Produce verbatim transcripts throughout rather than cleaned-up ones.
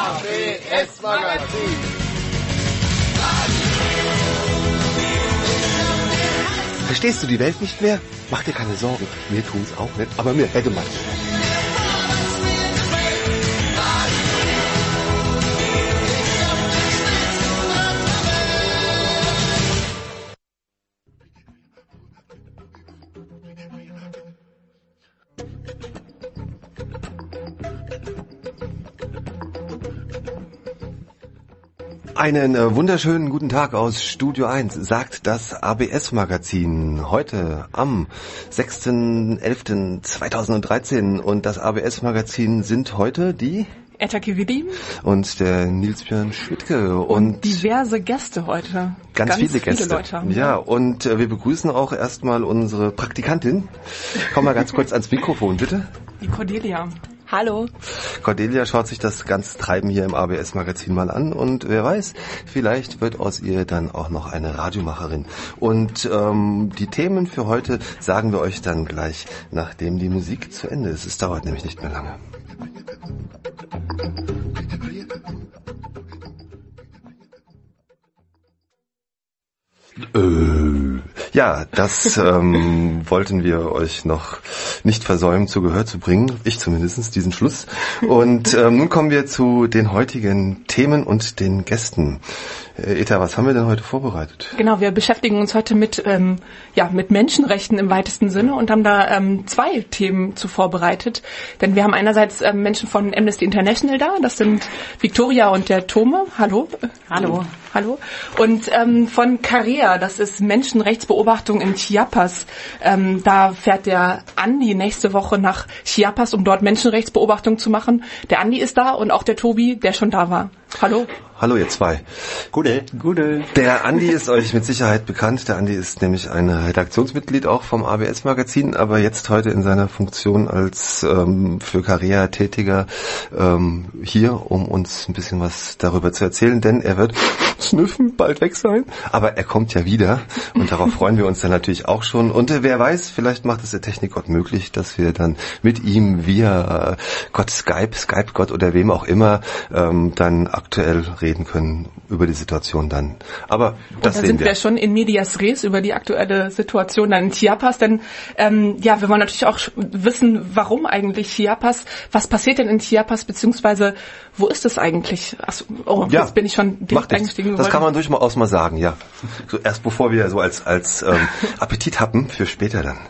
A B S-Magazin. Verstehst du die Welt nicht mehr? Mach dir keine Sorgen. Mir tun's auch nicht, aber mir hätte man. Einen äh, wunderschönen guten Tag aus Studio eins, sagt das A B S-Magazin heute am sechsten elften zweitausenddreizehn und das A B S-Magazin sind heute die Etta Kividim und der Nils-Björn Schwidtke und, und diverse Gäste heute. Ganz, ganz viele Gäste. Viele Leute haben, ja, ja, und äh, wir begrüßen auch erstmal unsere Praktikantin. Komm mal ganz kurz ans Mikrofon, bitte. Die Cordelia. Hallo. Cordelia schaut sich das ganze Treiben hier im A B S-Magazin mal an und wer weiß, vielleicht wird aus ihr dann auch noch eine Radiomacherin. Und ähm, die Themen für heute sagen wir euch dann gleich, nachdem die Musik zu Ende ist. Es dauert nämlich nicht mehr lange. Äh, ja, das ähm, wollten wir euch noch nicht versäumen, zu Gehör zu bringen. Ich zumindest, diesen Schluss. Und ähm, nun kommen wir zu den heutigen Themen und den Gästen. Äh, Etta, was haben wir denn heute vorbereitet? Genau, wir beschäftigen uns heute mit ähm, ja mit Menschenrechten im weitesten Sinne und haben da ähm, zwei Themen zu vorbereitet. Denn wir haben einerseits ähm, Menschen von Amnesty International da, das sind Victoria und der Tome. Hallo. Hallo. Hallo. Und ähm, von Carea, das ist Menschenrechtsbeobachtung in Chiapas. Ähm, da fährt der Andi nächste Woche nach Chiapas, um dort Menschenrechtsbeobachtung zu machen. Der Andi ist da und auch der Tobi, der schon da war. Hallo. Hallo ihr zwei. Gute. Gute. Der Andi ist euch mit Sicherheit bekannt. Der Andi ist nämlich ein Redaktionsmitglied auch vom A B S-Magazin, aber jetzt heute in seiner Funktion als ähm, für Carea tätiger ähm, hier, um uns ein bisschen was darüber zu erzählen, denn er wird Snüffen bald weg sein, aber er kommt ja wieder und darauf freuen wir uns dann natürlich auch schon. Und äh, wer weiß, vielleicht macht es der Technikgott möglich, dass wir dann mit ihm via äh, Gott Skype, Skype Gott oder wem auch immer ähm, dann aktuell reden können über die Situation dann. Aber das und da sehen sind wir. wir schon in medias res über die aktuelle Situation dann in Chiapas, denn ähm, ja, wir wollen natürlich auch wissen, warum eigentlich Chiapas, was passiert denn in Chiapas, beziehungsweise wo ist es eigentlich? Achso, oh, ja, jetzt bin ich schon direkt eingestiegen. Das kann man durchaus mal sagen, ja. So erst bevor wir so als als ähm, Appetit happen für später dann.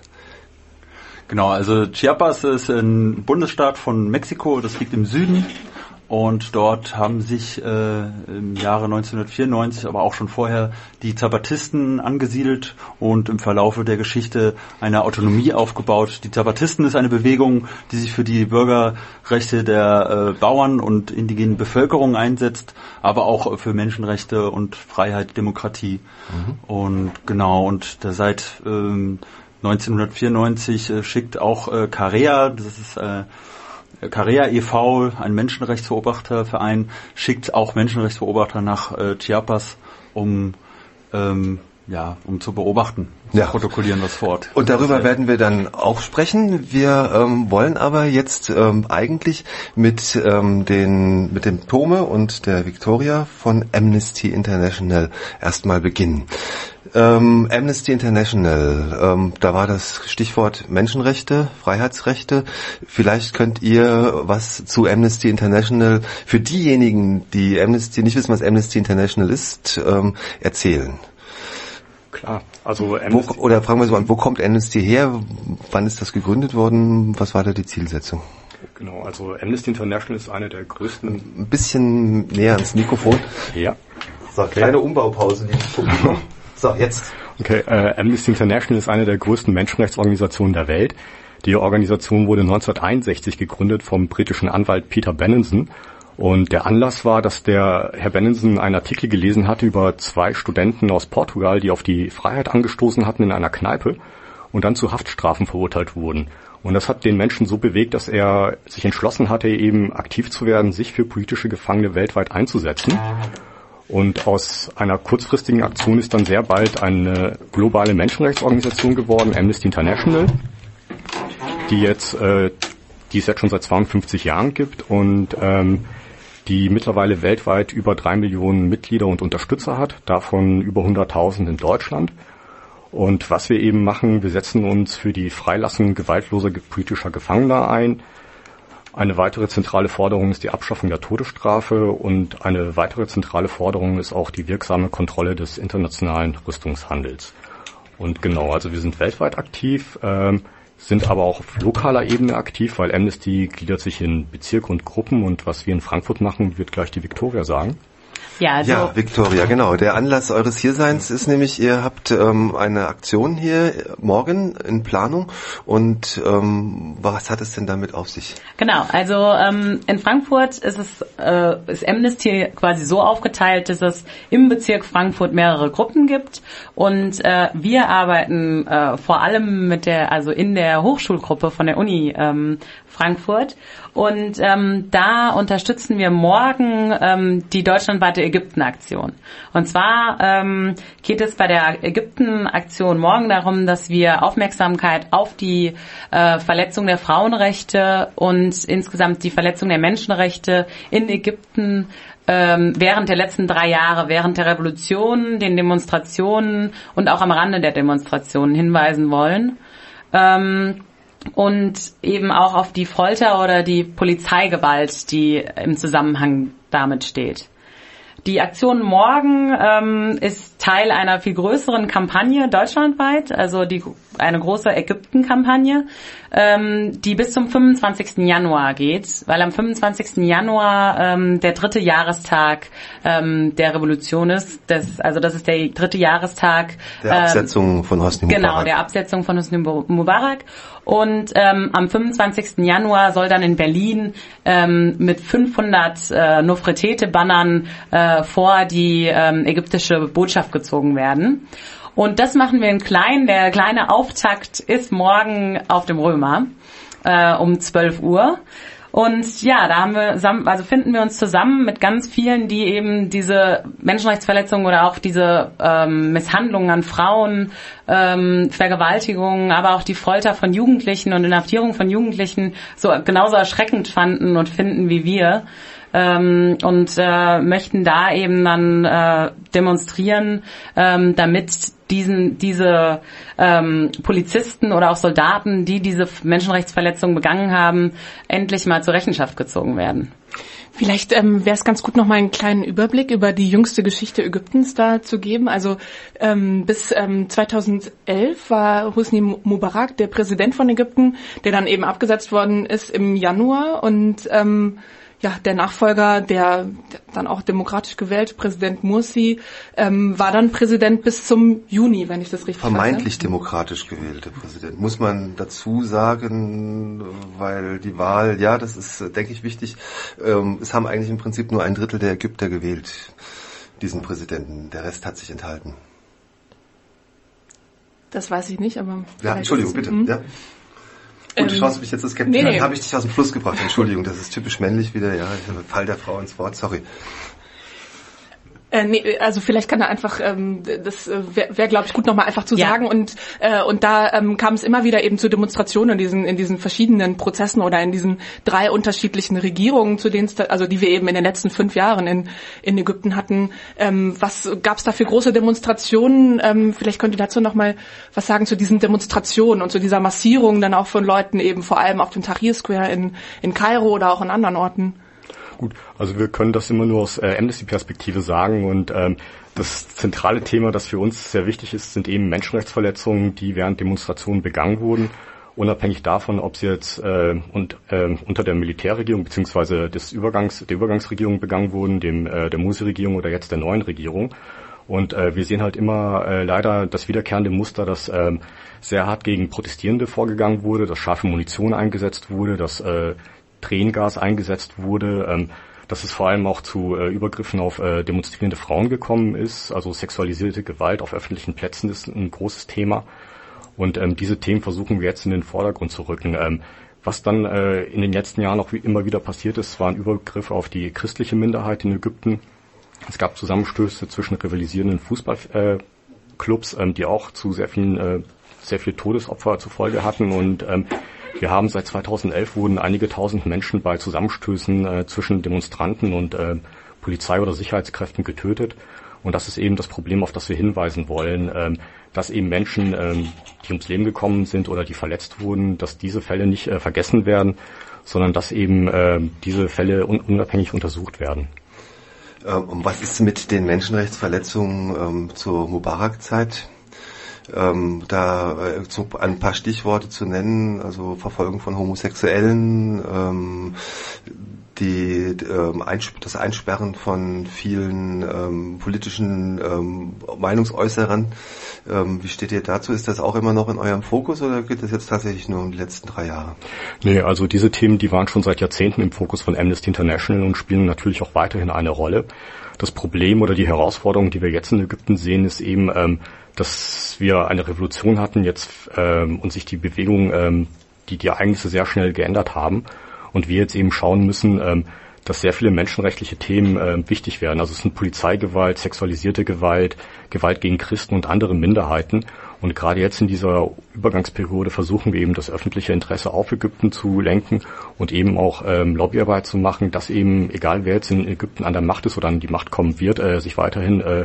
Genau, also Chiapas ist ein Bundesstaat von Mexiko, das liegt im Süden. Und dort haben sich äh, im Jahre neunzehnhundertvierundneunzig, aber auch schon vorher, die Zapatisten angesiedelt und im Verlaufe der Geschichte eine Autonomie aufgebaut. Die Zapatisten ist eine Bewegung, die sich für die Bürgerrechte der äh, Bauern und indigenen Bevölkerung einsetzt, aber auch für Menschenrechte und Freiheit, Demokratie. Mhm. Und genau, und da seit ähm, neunzehnhundertvierundneunzig äh, schickt auch äh, Carea, das ist äh, Carea e V, ein Menschenrechtsbeobachterverein, schickt auch Menschenrechtsbeobachter nach äh, Chiapas, um ähm, ja, um zu beobachten, zu ja. protokollieren, was vor Ort. Und darüber werden wir dann auch sprechen. Wir ähm, wollen aber jetzt ähm, eigentlich mit ähm, den mit dem Tome und der Victoria von Amnesty International erstmal beginnen. Ähm, Amnesty International, ähm, da war das Stichwort Menschenrechte, Freiheitsrechte. Vielleicht könnt ihr was zu Amnesty International für diejenigen, die Amnesty nicht wissen, was Amnesty International ist, ähm, erzählen. Klar, also Amnesty, wo, oder fragen wir so an, wo kommt Amnesty her? Wann ist das gegründet worden? Was war da die Zielsetzung? Genau, also Amnesty International ist eine der größten... Ein bisschen näher ans Mikrofon. Ja. So, kleine Umbaupause, liebes Publikum. So, jetzt. Okay, äh, Amnesty International ist eine der größten Menschenrechtsorganisationen der Welt. Die Organisation wurde neunzehnhunderteinundsechzig gegründet vom britischen Anwalt Peter Benenson. Und der Anlass war, dass der Herr Benenson einen Artikel gelesen hatte über zwei Studenten aus Portugal, die auf die Freiheit angestoßen hatten in einer Kneipe und dann zu Haftstrafen verurteilt wurden. Und das hat den Menschen so bewegt, dass er sich entschlossen hatte, eben aktiv zu werden, sich für politische Gefangene weltweit einzusetzen. Und aus einer kurzfristigen Aktion ist dann sehr bald eine globale Menschenrechtsorganisation geworden, Amnesty International, die jetzt, äh, die es jetzt schon seit zweiundfünfzig Jahren gibt und ähm, die mittlerweile weltweit über drei Millionen Mitglieder und Unterstützer hat, davon über hunderttausend in Deutschland. Und was wir eben machen, wir setzen uns für die Freilassung gewaltloser politischer Gefangener ein. Eine weitere zentrale Forderung ist die Abschaffung der Todesstrafe und eine weitere zentrale Forderung ist auch die wirksame Kontrolle des internationalen Rüstungshandels. Und genau, also wir sind weltweit aktiv, ähm, sind aber auch auf lokaler Ebene aktiv, weil Amnesty gliedert sich in Bezirke und Gruppen und was wir in Frankfurt machen, wird gleich die Victoria sagen. Ja, also ja, Victoria, genau. Der Anlass eures Hierseins ist nämlich, ihr habt ähm, eine Aktion hier morgen in Planung und ähm, was hat es denn damit auf sich? Genau, also ähm, in Frankfurt ist es äh, ist Amnesty quasi so aufgeteilt, dass es im Bezirk Frankfurt mehrere Gruppen gibt und äh, wir arbeiten äh, vor allem mit der, also in der Hochschulgruppe von der Uni ähm, Frankfurt und ähm, da unterstützen wir morgen ähm, die deutschlandweite Ägypten-Aktion. Und zwar ähm, geht es bei der Ägypten-Aktion morgen darum, dass wir Aufmerksamkeit auf die äh, Verletzung der Frauenrechte und insgesamt die Verletzung der Menschenrechte in Ägypten ähm, während der letzten drei Jahre, während der Revolution, den Demonstrationen und auch am Rande der Demonstrationen hinweisen wollen. Ähm, und eben auch auf die Folter oder die Polizeigewalt, die im Zusammenhang damit steht. Die Aktion morgen ähm, ist Teil einer viel größeren Kampagne deutschlandweit, also die eine große Ägypten-Kampagne, ähm, die bis zum fünfundzwanzigsten Januar geht, weil am fünfundzwanzigsten Januar ähm, der dritte Jahrestag ähm, der Revolution ist. Das, also das ist der dritte Jahrestag der Absetzung ähm, von Hosni Mubarak. Genau, der Absetzung von Hosni Mubarak. Und ähm, am fünfundzwanzigsten Januar soll dann in Berlin ähm, mit fünfhundert äh, Nofretete-Bannern äh, vor die ähm, ägyptische Botschaft gezogen werden. Und das machen wir in klein. Der kleine Auftakt ist morgen auf dem Römer äh, um zwölf Uhr. Und ja, da haben wir, also finden wir uns zusammen mit ganz vielen, die eben diese Menschenrechtsverletzungen oder auch diese ähm, Misshandlungen an Frauen, ähm, Vergewaltigungen, aber auch die Folter von Jugendlichen und Inhaftierung von Jugendlichen so genauso erschreckend fanden und finden wie wir. Ähm, und äh, möchten da eben dann äh, demonstrieren, ähm, damit diesen diese ähm, Polizisten oder auch Soldaten, die diese Menschenrechtsverletzungen begangen haben, endlich mal zur Rechenschaft gezogen werden. Vielleicht ähm, wäre es ganz gut, noch mal einen kleinen Überblick über die jüngste Geschichte Ägyptens da zu geben. Also ähm, bis ähm, zweitausendelf war Hosni Mubarak der Präsident von Ägypten, der dann eben abgesetzt worden ist im Januar und ähm, ja, der Nachfolger, der, der dann auch demokratisch gewählt, Präsident Mursi, ähm, war dann Präsident bis zum Juni, wenn ich das richtig verstehe. Vermeintlich demokratisch gewählte Präsident, muss man dazu sagen, weil die Wahl, ja, das ist, denke ich, wichtig. Ähm, es haben eigentlich im Prinzip nur ein Drittel der Ägypter gewählt, diesen Präsidenten. Der Rest hat sich enthalten. Das weiß ich nicht, aber... Ja, Entschuldigung, bitte. Mhm. Ja. Gut, du schaust mich jetzt so skeptisch an. Nee, nee. Habe ich dich aus dem Fluss gebracht. Entschuldigung, das ist typisch männlich wieder. Ja, ich habe Fall der Frau ins Wort. Sorry. Äh, nee, also vielleicht kann er einfach, ähm, das äh, wäre, wär, glaube ich, gut nochmal einfach zu ja. sagen. Und äh, und da ähm, kam es immer wieder eben zu Demonstrationen in diesen in diesen verschiedenen Prozessen oder in diesen drei unterschiedlichen Regierungen, zu denen da, also die wir eben in den letzten fünf Jahren in in Ägypten hatten. Ähm, was gab es da für große Demonstrationen? Ähm, vielleicht könnt ihr dazu nochmal was sagen zu diesen Demonstrationen und zu dieser Massierung dann auch von Leuten eben vor allem auf dem Tahrir Square in in Kairo oder auch in anderen Orten. Gut, also wir können das immer nur aus äh, Amnesty-Perspektive sagen und ähm, das zentrale Thema, das für uns sehr wichtig ist, sind eben Menschenrechtsverletzungen, die während Demonstrationen begangen wurden, unabhängig davon, ob sie jetzt äh, und, äh, unter der Militärregierung beziehungsweise des Übergangs, der Übergangsregierung begangen wurden, dem äh, der Mursi-Regierung oder jetzt der neuen Regierung. Und äh, wir sehen halt immer äh, leider das wiederkehrende Muster, dass äh, sehr hart gegen Protestierende vorgegangen wurde, dass scharfe Munition eingesetzt wurde, dass äh, Tränengas eingesetzt wurde, ähm, dass es vor allem auch zu äh, Übergriffen auf äh, demonstrierende Frauen gekommen ist. Also sexualisierte Gewalt auf öffentlichen Plätzen ist ein großes Thema. Und ähm, diese Themen versuchen wir jetzt in den Vordergrund zu rücken. Ähm, was dann äh, in den letzten Jahren auch wie immer wieder passiert ist, waren Übergriffe auf die christliche Minderheit in Ägypten. Es gab Zusammenstöße zwischen rivalisierenden Fußballclubs, äh, ähm, die auch zu sehr vielen, äh, sehr viel Todesopfer zur Folge hatten. Und ähm, Wir haben seit zweitausendelf wurden einige tausend Menschen bei Zusammenstößen äh, zwischen Demonstranten und äh, Polizei oder Sicherheitskräften getötet. Und das ist eben das Problem, auf das wir hinweisen wollen, äh, dass eben Menschen, äh, die ums Leben gekommen sind oder die verletzt wurden, dass diese Fälle nicht äh, vergessen werden, sondern dass eben äh, diese Fälle un- unabhängig untersucht werden. Und was ist mit den Menschenrechtsverletzungen ähm, zur Mubarak-Zeit? Ähm, da äh, so ein paar Stichworte zu nennen, also Verfolgung von Homosexuellen, ähm, die ähm, Einsp- das Einsperren von vielen ähm, politischen ähm, Meinungsäußerern. Ähm, wie steht ihr dazu? Ist das auch immer noch in eurem Fokus oder geht das jetzt tatsächlich nur um die letzten drei Jahre? Nee, also diese Themen, die waren schon seit Jahrzehnten im Fokus von Amnesty International und spielen natürlich auch weiterhin eine Rolle. Das Problem oder die Herausforderung, die wir jetzt in Ägypten sehen, ist eben, ähm, dass wir eine Revolution hatten jetzt ähm, und sich die Bewegung, ähm, die die Ereignisse sehr schnell geändert haben und wir jetzt eben schauen müssen, ähm, dass sehr viele menschenrechtliche Themen äh, wichtig werden. Also es sind Polizeigewalt, sexualisierte Gewalt, Gewalt gegen Christen und andere Minderheiten. Und gerade jetzt in dieser Übergangsperiode versuchen wir eben das öffentliche Interesse auf Ägypten zu lenken und eben auch ähm, Lobbyarbeit zu machen, dass eben, egal wer jetzt in Ägypten an der Macht ist oder an die Macht kommen wird, äh, sich weiterhin äh,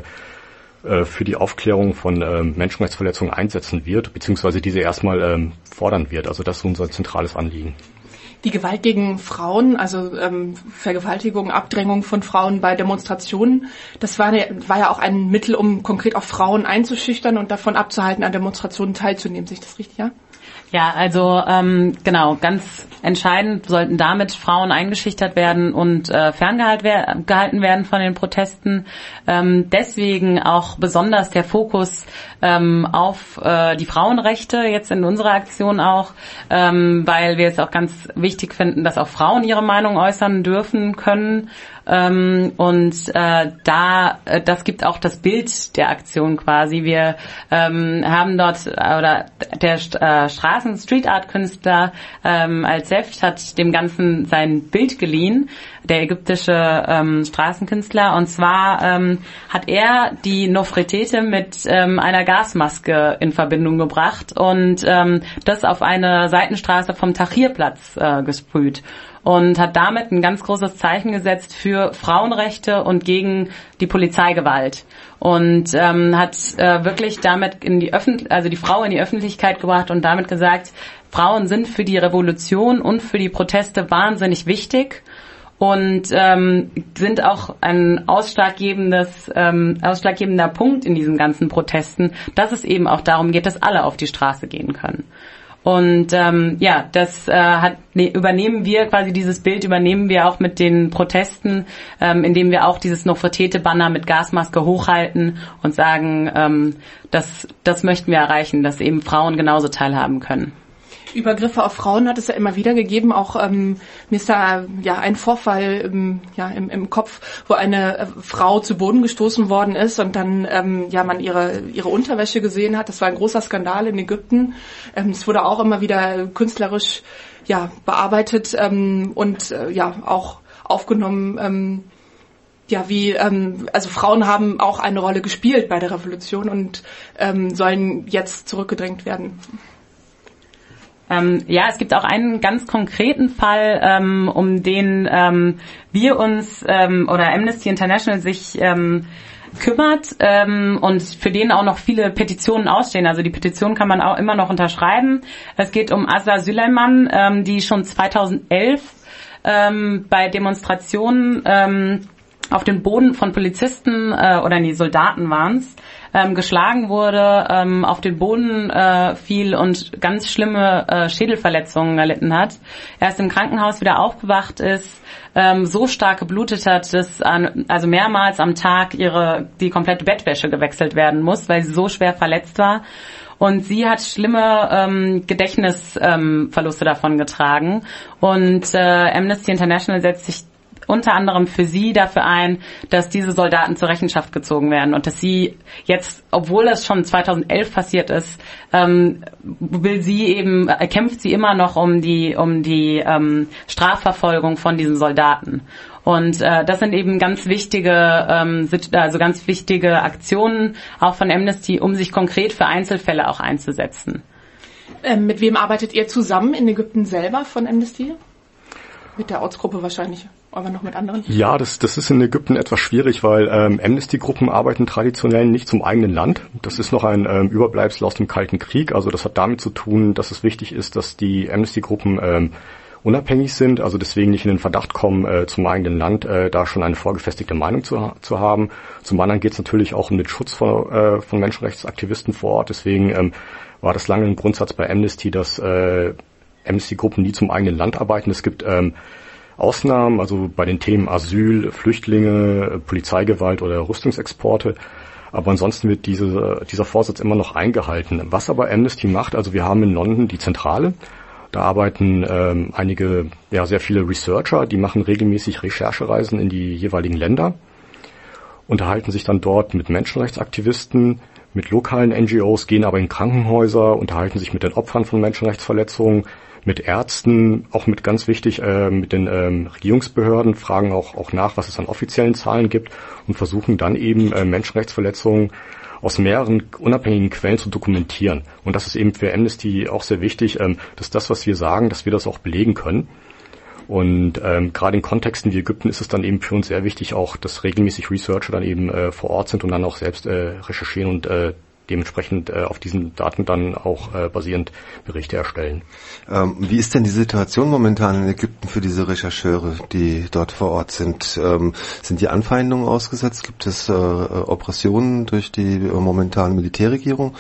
äh, für die Aufklärung von äh, Menschenrechtsverletzungen einsetzen wird, beziehungsweise diese erstmal ähm, fordern wird. Also das ist unser zentrales Anliegen. Die Gewalt gegen Frauen, also ähm, Vergewaltigung, Abdrängung von Frauen bei Demonstrationen, das war, ne, war ja auch ein Mittel, um konkret auch Frauen einzuschüchtern und davon abzuhalten, an Demonstrationen teilzunehmen. Sehe ich das richtig, ja? Ja, also ähm, genau, ganz entscheidend sollten damit Frauen eingeschüchtert werden und äh, ferngehalten werden von den Protesten. Ähm, deswegen auch besonders der Fokus ähm, auf äh, die Frauenrechte jetzt in unserer Aktion auch, ähm, weil wir es auch ganz wichtig finden, dass auch Frauen ihre Meinung äußern dürfen können. Ähm, und äh, da, äh, das gibt auch das Bild der Aktion quasi. Wir ähm, haben dort, äh, oder der äh, Straßen-Street-Art-Künstler ähm, Al-Seft hat dem Ganzen sein Bild geliehen, der ägyptische ähm, Straßenkünstler. Und zwar ähm, hat er die Nofretete mit ähm, einer Gasmaske in Verbindung gebracht und ähm, das auf eine Seitenstraße vom Tahrirplatz äh, gesprüht. Und hat damit ein ganz großes Zeichen gesetzt für Frauenrechte und gegen die Polizeigewalt. Und ähm, hat äh, wirklich damit in die Öffentlich- also die Frau in die Öffentlichkeit gebracht und damit gesagt, Frauen sind für die Revolution und für die Proteste wahnsinnig wichtig und ähm, sind auch ein ausschlaggebendes, ähm, ausschlaggebender Punkt in diesen ganzen Protesten, dass es eben auch darum geht, dass alle auf die Straße gehen können. Und ähm, ja, das äh, hat, ne, übernehmen wir quasi dieses Bild, übernehmen wir auch mit den Protesten, ähm, indem wir auch dieses Nofretete-Banner mit Gasmaske hochhalten und sagen, ähm, das, das möchten wir erreichen, dass eben Frauen genauso teilhaben können. Übergriffe auf Frauen hat es ja immer wieder gegeben. Auch ähm, mir ist da ja ein Vorfall im, ja, im, im Kopf, wo eine äh, Frau zu Boden gestoßen worden ist und dann ähm, ja man ihre ihre Unterwäsche gesehen hat. Das war ein großer Skandal in Ägypten. Ähm, es wurde auch immer wieder künstlerisch ja bearbeitet ähm, und äh, ja auch aufgenommen. Ähm, Ja, wie ähm, also Frauen haben auch eine Rolle gespielt bei der Revolution und ähm, sollen jetzt zurückgedrängt werden. Ähm, ja, es gibt auch einen ganz konkreten Fall, ähm, um den ähm, wir uns ähm, oder Amnesty International sich ähm, kümmert ähm, und für den auch noch viele Petitionen ausstehen. Also die Petition kann man auch immer noch unterschreiben. Es geht um Asla Süleyman, ähm, die schon zweitausendelf ähm, bei Demonstrationen ähm, auf den Boden von Polizisten äh, oder nee, Soldaten waren's, ähm, geschlagen wurde, ähm, auf den Boden äh, fiel und ganz schlimme äh, Schädelverletzungen erlitten hat. Erst im Krankenhaus wieder aufgewacht ist, ähm, so stark geblutet hat, dass an, also mehrmals am Tag ihre die komplette Bettwäsche gewechselt werden muss, weil sie so schwer verletzt war. Und sie hat schlimme ähm, Gedächtnisverluste ähm, davon getragen. Und äh, Amnesty International setzt sich unter anderem für sie dafür ein, dass diese Soldaten zur Rechenschaft gezogen werden und dass sie jetzt, obwohl das schon zweitausendelf passiert ist, ähm, will sie eben, äh, kämpft sie immer noch um die um die ähm, Strafverfolgung von diesen Soldaten. Und äh, das sind eben ganz wichtige, ähm, also ganz wichtige Aktionen auch von Amnesty, um sich konkret für Einzelfälle auch einzusetzen. Ähm, mit wem arbeitet ihr zusammen in Ägypten selber von Amnesty? Mit der Ortsgruppe wahrscheinlich, aber noch mit anderen? Ja, das, das ist in Ägypten etwas schwierig, weil ähm, Amnesty-Gruppen arbeiten traditionell nicht zum eigenen Land. Das ist noch ein ähm, Überbleibsel aus dem Kalten Krieg. Also das hat damit zu tun, dass es wichtig ist, dass die Amnesty-Gruppen ähm, unabhängig sind, also deswegen nicht in den Verdacht kommen, äh, zum eigenen Land äh, da schon eine vorgefestigte Meinung zu, zu haben. Zum anderen geht es natürlich auch um den Schutz von, äh, von Menschenrechtsaktivisten vor Ort. Deswegen ähm, war das lange ein Grundsatz bei Amnesty, dass äh, Amnesty-Gruppen nie zum eigenen Land arbeiten. Es gibt ähm, Ausnahmen, also bei den Themen Asyl, Flüchtlinge, Polizeigewalt oder Rüstungsexporte. Aber ansonsten wird diese, dieser Vorsatz immer noch eingehalten. Was aber Amnesty macht, also wir haben in London die Zentrale. Da arbeiten ähm, einige, ja sehr viele Researcher, die machen regelmäßig Recherchereisen in die jeweiligen Länder, unterhalten sich dann dort mit Menschenrechtsaktivisten, mit lokalen N G Os, gehen aber in Krankenhäuser, unterhalten sich mit den Opfern von Menschenrechtsverletzungen, mit Ärzten, auch mit ganz wichtig, äh, mit den ähm, Regierungsbehörden, fragen auch, auch nach, was es an offiziellen Zahlen gibt und versuchen dann eben äh, Menschenrechtsverletzungen aus mehreren unabhängigen Quellen zu dokumentieren. Und das ist eben für Amnesty auch sehr wichtig, ähm, dass das, was wir sagen, dass wir das auch belegen können. Und ähm, gerade in Kontexten wie Ägypten ist es dann eben für uns sehr wichtig, auch, dass regelmäßig Researcher dann eben äh, vor Ort sind und dann auch selbst äh, recherchieren und äh, dementsprechend äh, auf diesen Daten dann auch äh, basierend Berichte erstellen. Ähm, wie ist denn die Situation momentan in Ägypten für diese Rechercheure, die dort vor Ort sind? Ähm, sind die Anfeindungen ausgesetzt? Gibt es äh, Oppressionen durch die äh, momentane Militärregierung?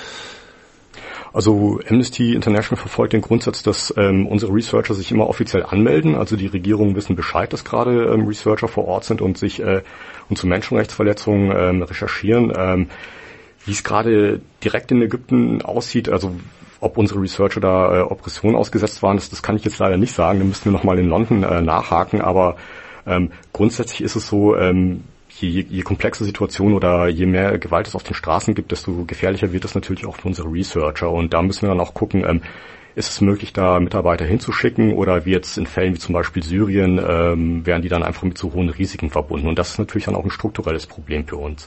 Also Amnesty International verfolgt den Grundsatz, dass ähm, unsere Researcher sich immer offiziell anmelden. Also die Regierungen wissen Bescheid, dass gerade ähm, Researcher vor Ort sind und sich äh, und zu Menschenrechtsverletzungen ähm, recherchieren. Ähm, wie es gerade direkt in Ägypten aussieht, also ob unsere Researcher da äh, Oppression ausgesetzt waren, das, das kann ich jetzt leider nicht sagen. Da müssten wir nochmal in London äh, nachhaken. Aber ähm, grundsätzlich ist es so, ähm, Je, je komplexer Situation oder je mehr Gewalt es auf den Straßen gibt, desto gefährlicher wird es natürlich auch für unsere Researcher. Und da müssen wir dann auch gucken, ähm, ist es möglich, da Mitarbeiter hinzuschicken oder wie jetzt in Fällen wie zum Beispiel Syrien, ähm, werden die dann einfach mit so hohen Risiken verbunden. Und das ist natürlich dann auch ein strukturelles Problem für uns.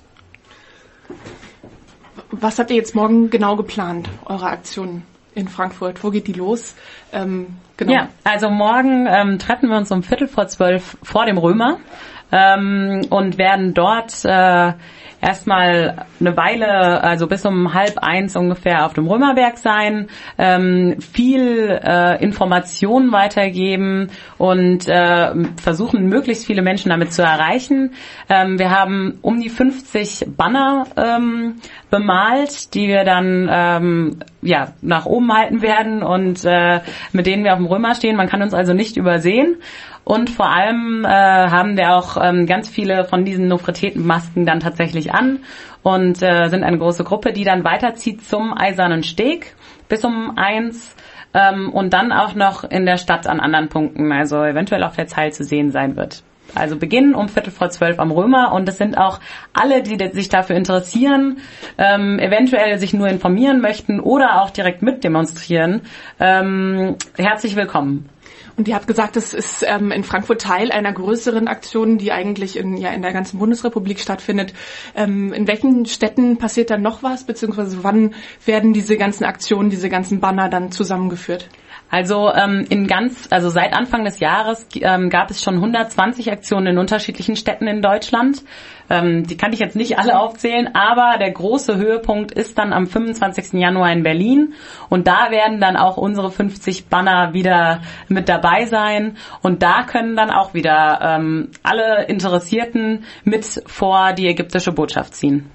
Was habt ihr jetzt morgen genau geplant, eure Aktion in Frankfurt? Wo geht die los? Ähm, genau. Ja, also morgen ähm, treffen wir uns um Viertel vor zwölf vor dem Römer. Ähm, und werden dort äh, erstmal eine Weile, also bis um halb eins ungefähr auf dem Römerberg sein, ähm, viel äh, Informationen weitergeben und äh, versuchen, möglichst viele Menschen damit zu erreichen. Ähm, wir haben um die fünfzig Banner ähm, bemalt, die wir dann ähm, ja nach oben halten werden und äh, mit denen wir auf dem Römer stehen. Man kann uns also nicht übersehen. Und vor allem äh, haben wir auch ähm, ganz viele von diesen Nofreteten-Masken dann tatsächlich an und äh, sind eine große Gruppe, die dann weiterzieht zum Eisernen Steg bis um eins ähm, und dann auch noch in der Stadt an anderen Punkten, also eventuell auf der Zeil zu sehen sein wird. Also beginnen um Viertel vor zwölf am Römer und es sind auch alle, die sich dafür interessieren, ähm, eventuell sich nur informieren möchten oder auch direkt mitdemonstrieren, ähm, herzlich willkommen. Und ihr habt gesagt, es ist ähm, in Frankfurt Teil einer größeren Aktion, die eigentlich in, ja, in der ganzen Bundesrepublik stattfindet. Ähm, in welchen Städten passiert dann noch was, beziehungsweise wann werden diese ganzen Aktionen, diese ganzen Banner dann zusammengeführt? Also ähm, in ganz, also seit Anfang des Jahres ähm, gab es schon hundertzwanzig Aktionen in unterschiedlichen Städten in Deutschland. Ähm, die kann ich jetzt nicht alle aufzählen, aber der große Höhepunkt ist dann am fünfundzwanzigsten Januar in Berlin und da werden dann auch unsere fünfzig Banner wieder mit dabei sein und da können dann auch wieder ähm, alle Interessierten mit vor die ägyptische Botschaft ziehen.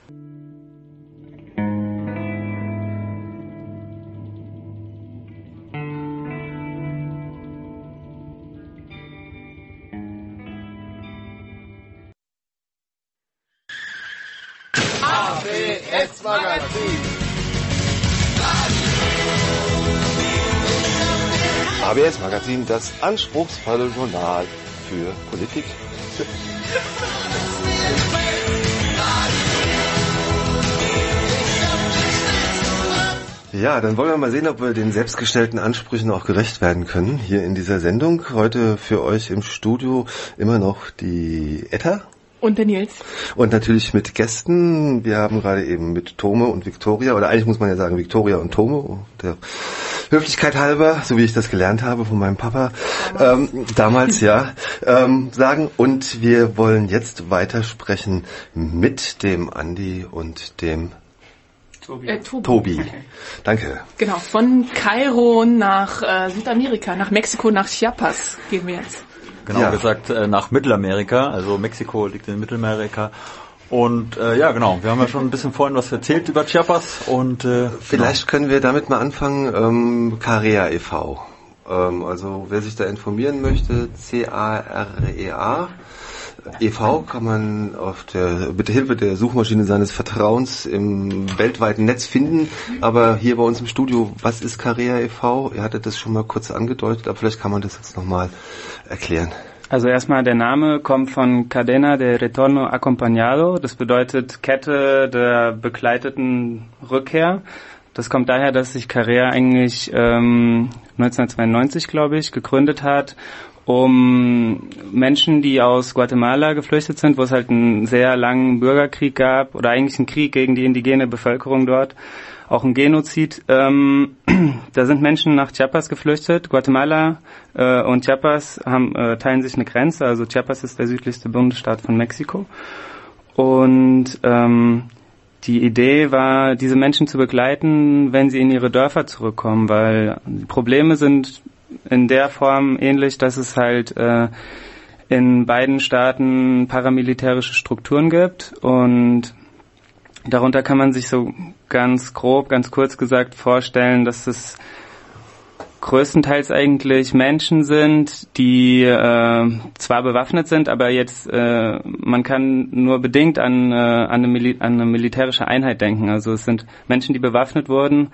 A B S Magazin. A B S Magazin, das anspruchsvolle Journal für Politik. Ja, dann wollen wir mal sehen, ob wir den selbstgestellten Ansprüchen auch gerecht werden können hier in dieser Sendung. Heute für euch im Studio immer noch die Etta. Und der Nils. Und natürlich mit Gästen. Wir haben gerade eben mit Tome und Victoria, oder eigentlich muss man ja sagen Victoria und Tome, der Höflichkeit halber, so wie ich das gelernt habe von meinem Papa, damals, ähm, damals ja, ähm, sagen. Und wir wollen jetzt weitersprechen mit dem Andi und dem Tobi. Äh, Tobi. Tobi. Danke. Genau, von Kairo nach äh, Südamerika, nach Mexiko, nach Chiapas gehen wir jetzt. Genau ja. gesagt, äh, nach Mittelamerika, also Mexiko liegt in Mittelamerika. Und äh, ja, genau, wir haben ja schon ein bisschen vorhin was erzählt über Chiapas. Und äh, vielleicht genau. können wir damit mal anfangen, ähm, Carea e V. Ähm, also wer sich da informieren möchte, C A R E A. E V kann man auf der, mit Hilfe der Suchmaschine seines Vertrauens im weltweiten Netz finden. Aber hier bei uns im Studio, was ist Carea e V? Ihr hattet das schon mal kurz angedeutet, aber vielleicht kann man das jetzt nochmal erklären. Also erstmal der Name kommt von Cadena de Retorno Acompañado. Das bedeutet Kette der begleiteten Rückkehr. Das kommt daher, dass sich Carea eigentlich ähm, neunzehnhundertzweiundneunzig, glaube ich, gegründet hat, um Menschen, die aus Guatemala geflüchtet sind, wo es halt einen sehr langen Bürgerkrieg gab, oder eigentlich einen Krieg gegen die indigene Bevölkerung dort, auch ein Genozid. Ähm, da sind Menschen nach Chiapas geflüchtet. Guatemala äh, und Chiapas haben, äh, teilen sich eine Grenze. Also Chiapas ist der südlichste Bundesstaat von Mexiko. Und ähm, die Idee war, diese Menschen zu begleiten, wenn sie in ihre Dörfer zurückkommen, weil die Probleme sind in der Form ähnlich, dass es halt äh, in beiden Staaten paramilitärische Strukturen gibt, und darunter kann man sich so ganz grob, ganz kurz gesagt vorstellen, dass es größtenteils eigentlich Menschen sind, die äh, zwar bewaffnet sind, aber jetzt äh, man kann nur bedingt an, äh, an, eine Mil- an eine militärische Einheit denken. Also es sind Menschen, die bewaffnet wurden,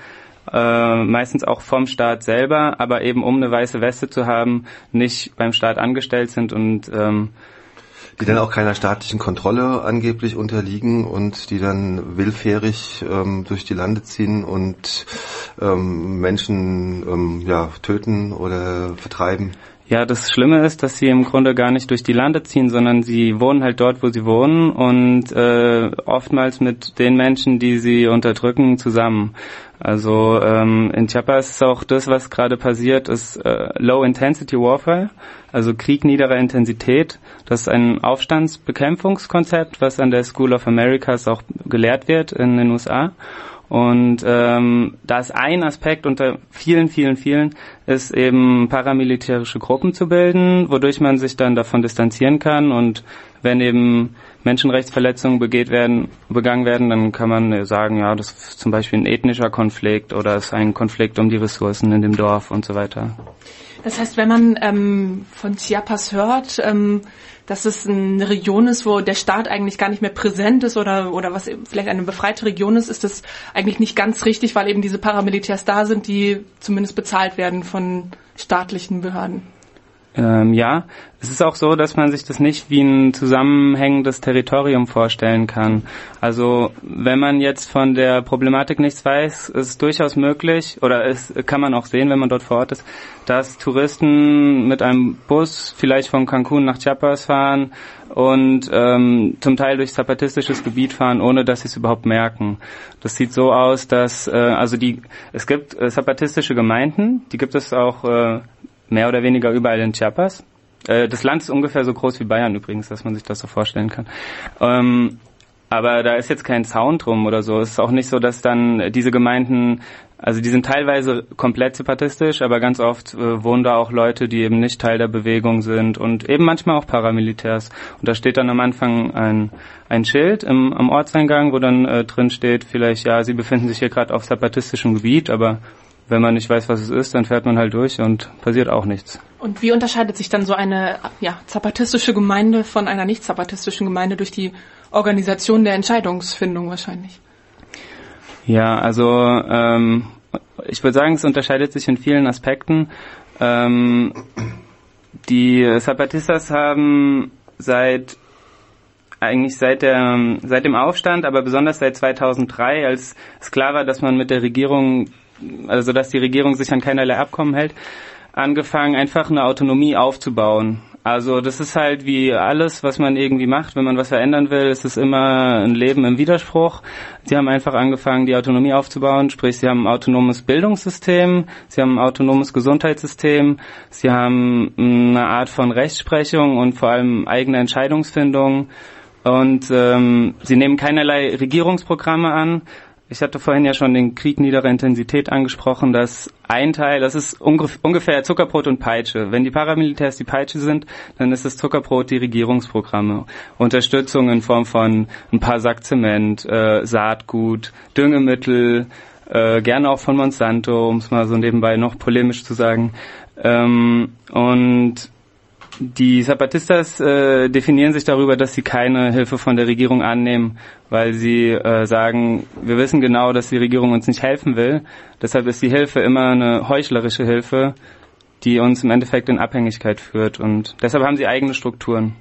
äh, meistens auch vom Staat selber, aber eben um eine weiße Weste zu haben, nicht beim Staat angestellt sind und ähm, die dann auch keiner staatlichen Kontrolle angeblich unterliegen und die dann willfährig ähm, durch die Lande ziehen und ähm, Menschen ähm, ja töten oder vertreiben. Ja, das Schlimme ist, dass sie im Grunde gar nicht durch die Lande ziehen, sondern sie wohnen halt dort, wo sie wohnen, und äh, oftmals mit den Menschen, die sie unterdrücken, zusammen. Also ähm, in Chiapas ist auch das, was gerade passiert, ist äh, Low-Intensity Warfare, also Krieg niederer Intensität. Das ist ein Aufstandsbekämpfungskonzept, was an der School of Americas auch gelehrt wird in den U S A. Und ähm, da ist ein Aspekt unter vielen, vielen, vielen, ist eben paramilitärische Gruppen zu bilden, wodurch man sich dann davon distanzieren kann. Und wenn eben Menschenrechtsverletzungen begeht werden, begangen werden, dann kann man sagen, ja, das ist zum Beispiel ein ethnischer Konflikt oder es ist ein Konflikt um die Ressourcen in dem Dorf und so weiter. Das heißt, wenn man ähm, von Chiapas hört, ähm, dass es eine Region ist, wo der Staat eigentlich gar nicht mehr präsent ist oder oder was vielleicht eine befreite Region ist, ist das eigentlich nicht ganz richtig, weil eben diese Paramilitärs da sind, die zumindest bezahlt werden von staatlichen Behörden. Ähm, ja, es ist auch so, dass man sich das nicht wie ein zusammenhängendes Territorium vorstellen kann. Also wenn man jetzt von der Problematik nichts weiß, ist es durchaus möglich, oder es kann man auch sehen, wenn man dort vor Ort ist, dass Touristen mit einem Bus vielleicht von Cancun nach Chiapas fahren und ähm, zum Teil durch zapatistisches Gebiet fahren, ohne dass sie es überhaupt merken. Das sieht so aus, dass äh, also die es gibt äh, zapatistische Gemeinden, die gibt es auch äh, mehr oder weniger überall in Chiapas. Äh, das Land ist ungefähr so groß wie Bayern übrigens, dass man sich das so vorstellen kann. Ähm, aber da ist jetzt kein Zaun drum oder so. Es ist auch nicht so, dass dann diese Gemeinden, also die sind teilweise komplett separatistisch, aber ganz oft äh, wohnen da auch Leute, die eben nicht Teil der Bewegung sind und eben manchmal auch Paramilitärs. Und da steht dann am Anfang ein ein Schild im, am Ortseingang, wo dann äh, drin steht, vielleicht, ja, sie befinden sich hier gerade auf separistischem Gebiet, aber wenn man nicht weiß, was es ist, dann fährt man halt durch und passiert auch nichts. Und wie unterscheidet sich dann so eine ja, zapatistische Gemeinde von einer nicht zapatistischen Gemeinde durch die Organisation der Entscheidungsfindung wahrscheinlich? Ja, also ähm, ich würde sagen, es unterscheidet sich in vielen Aspekten. Ähm, die Zapatistas haben seit eigentlich seit der seit dem Aufstand, aber besonders seit zweitausenddrei, als es klar war, dass man mit der Regierung, also dass die Regierung sich an keinerlei Abkommen hält, angefangen, einfach eine Autonomie aufzubauen. also das ist halt wie alles, was man irgendwie macht, wenn man was verändern will, ist es immer ein Leben im Widerspruch. Sie haben einfach angefangen, die Autonomie aufzubauen, sprich, sie haben ein autonomes Bildungssystem, sie haben ein autonomes Gesundheitssystem, sie haben eine Art von Rechtsprechung und vor allem eigene Entscheidungsfindung und ähm, sie nehmen keinerlei Regierungsprogramme an. Ich hatte vorhin ja schon den Krieg niederer Intensität angesprochen, dass ein Teil, das ist ungefähr Zuckerbrot und Peitsche. Wenn die Paramilitärs die Peitsche sind, dann ist das Zuckerbrot die Regierungsprogramme. Unterstützung in Form von ein paar Sack Zement, äh, Saatgut, Düngemittel, äh, gerne auch von Monsanto, um es mal so nebenbei noch polemisch zu sagen. Ähm, und die Zapatistas äh, definieren sich darüber, dass sie keine Hilfe von der Regierung annehmen, weil sie äh, sagen, wir wissen genau, dass die Regierung uns nicht helfen will. Deshalb ist die Hilfe immer eine heuchlerische Hilfe, die uns im Endeffekt in Abhängigkeit führt. Und deshalb haben sie eigene Strukturen.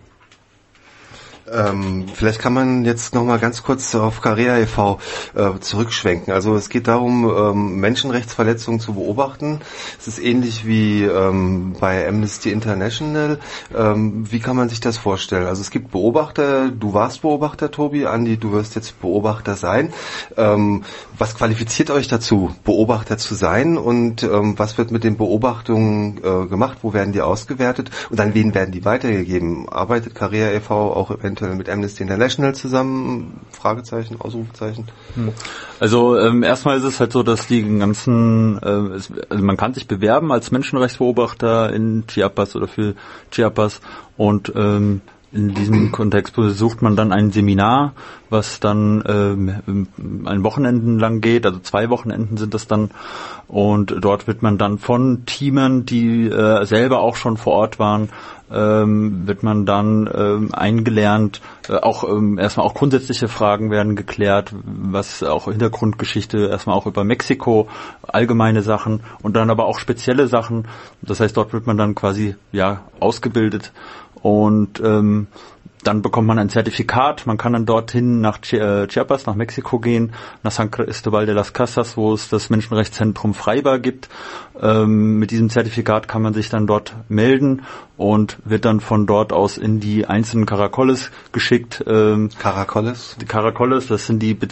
Ähm, vielleicht kann man jetzt noch mal ganz kurz auf Carrea e V äh, zurückschwenken. Also es geht darum, ähm, Menschenrechtsverletzungen zu beobachten. Es ist ähnlich wie ähm, bei Amnesty International. Ähm, wie kann man sich das vorstellen? Also es gibt Beobachter. Du warst Beobachter, Tobi. Andi, du wirst jetzt Beobachter sein. Ähm, was qualifiziert euch dazu, Beobachter zu sein? Und ähm, was wird mit den Beobachtungen äh, gemacht? Wo werden die ausgewertet? Und an wen werden die weitergegeben? Arbeitet Carrea e V auch eventuell mit Amnesty International zusammen? Fragezeichen, Ausrufezeichen. Also ähm, erstmal ist es halt so, dass die ganzen, äh, es, also man kann sich bewerben als Menschenrechtsbeobachter in Chiapas oder für Chiapas und ähm, in diesem Kontext besucht man dann ein Seminar, was dann ähm, ein Wochenenden lang geht, also zwei Wochenenden sind das dann, und dort wird man dann von Teamern, die äh, selber auch schon vor Ort waren, ähm, wird man dann ähm, eingelernt, äh, auch ähm, erstmal auch grundsätzliche Fragen werden geklärt, was auch Hintergrundgeschichte, erstmal auch über Mexiko, allgemeine Sachen und dann aber auch spezielle Sachen. Das heißt, dort wird man dann quasi ja ausgebildet. Und ähm, dann bekommt man ein Zertifikat. Man kann dann dorthin nach Chiapas, nach Mexiko gehen, nach San Cristobal de las Casas, wo es das Menschenrechtszentrum Freibar gibt. Ähm, mit diesem Zertifikat kann man sich dann dort melden und wird dann von dort aus in die einzelnen Caracoles geschickt. Ähm, Caracoles? Die Caracoles, das sind die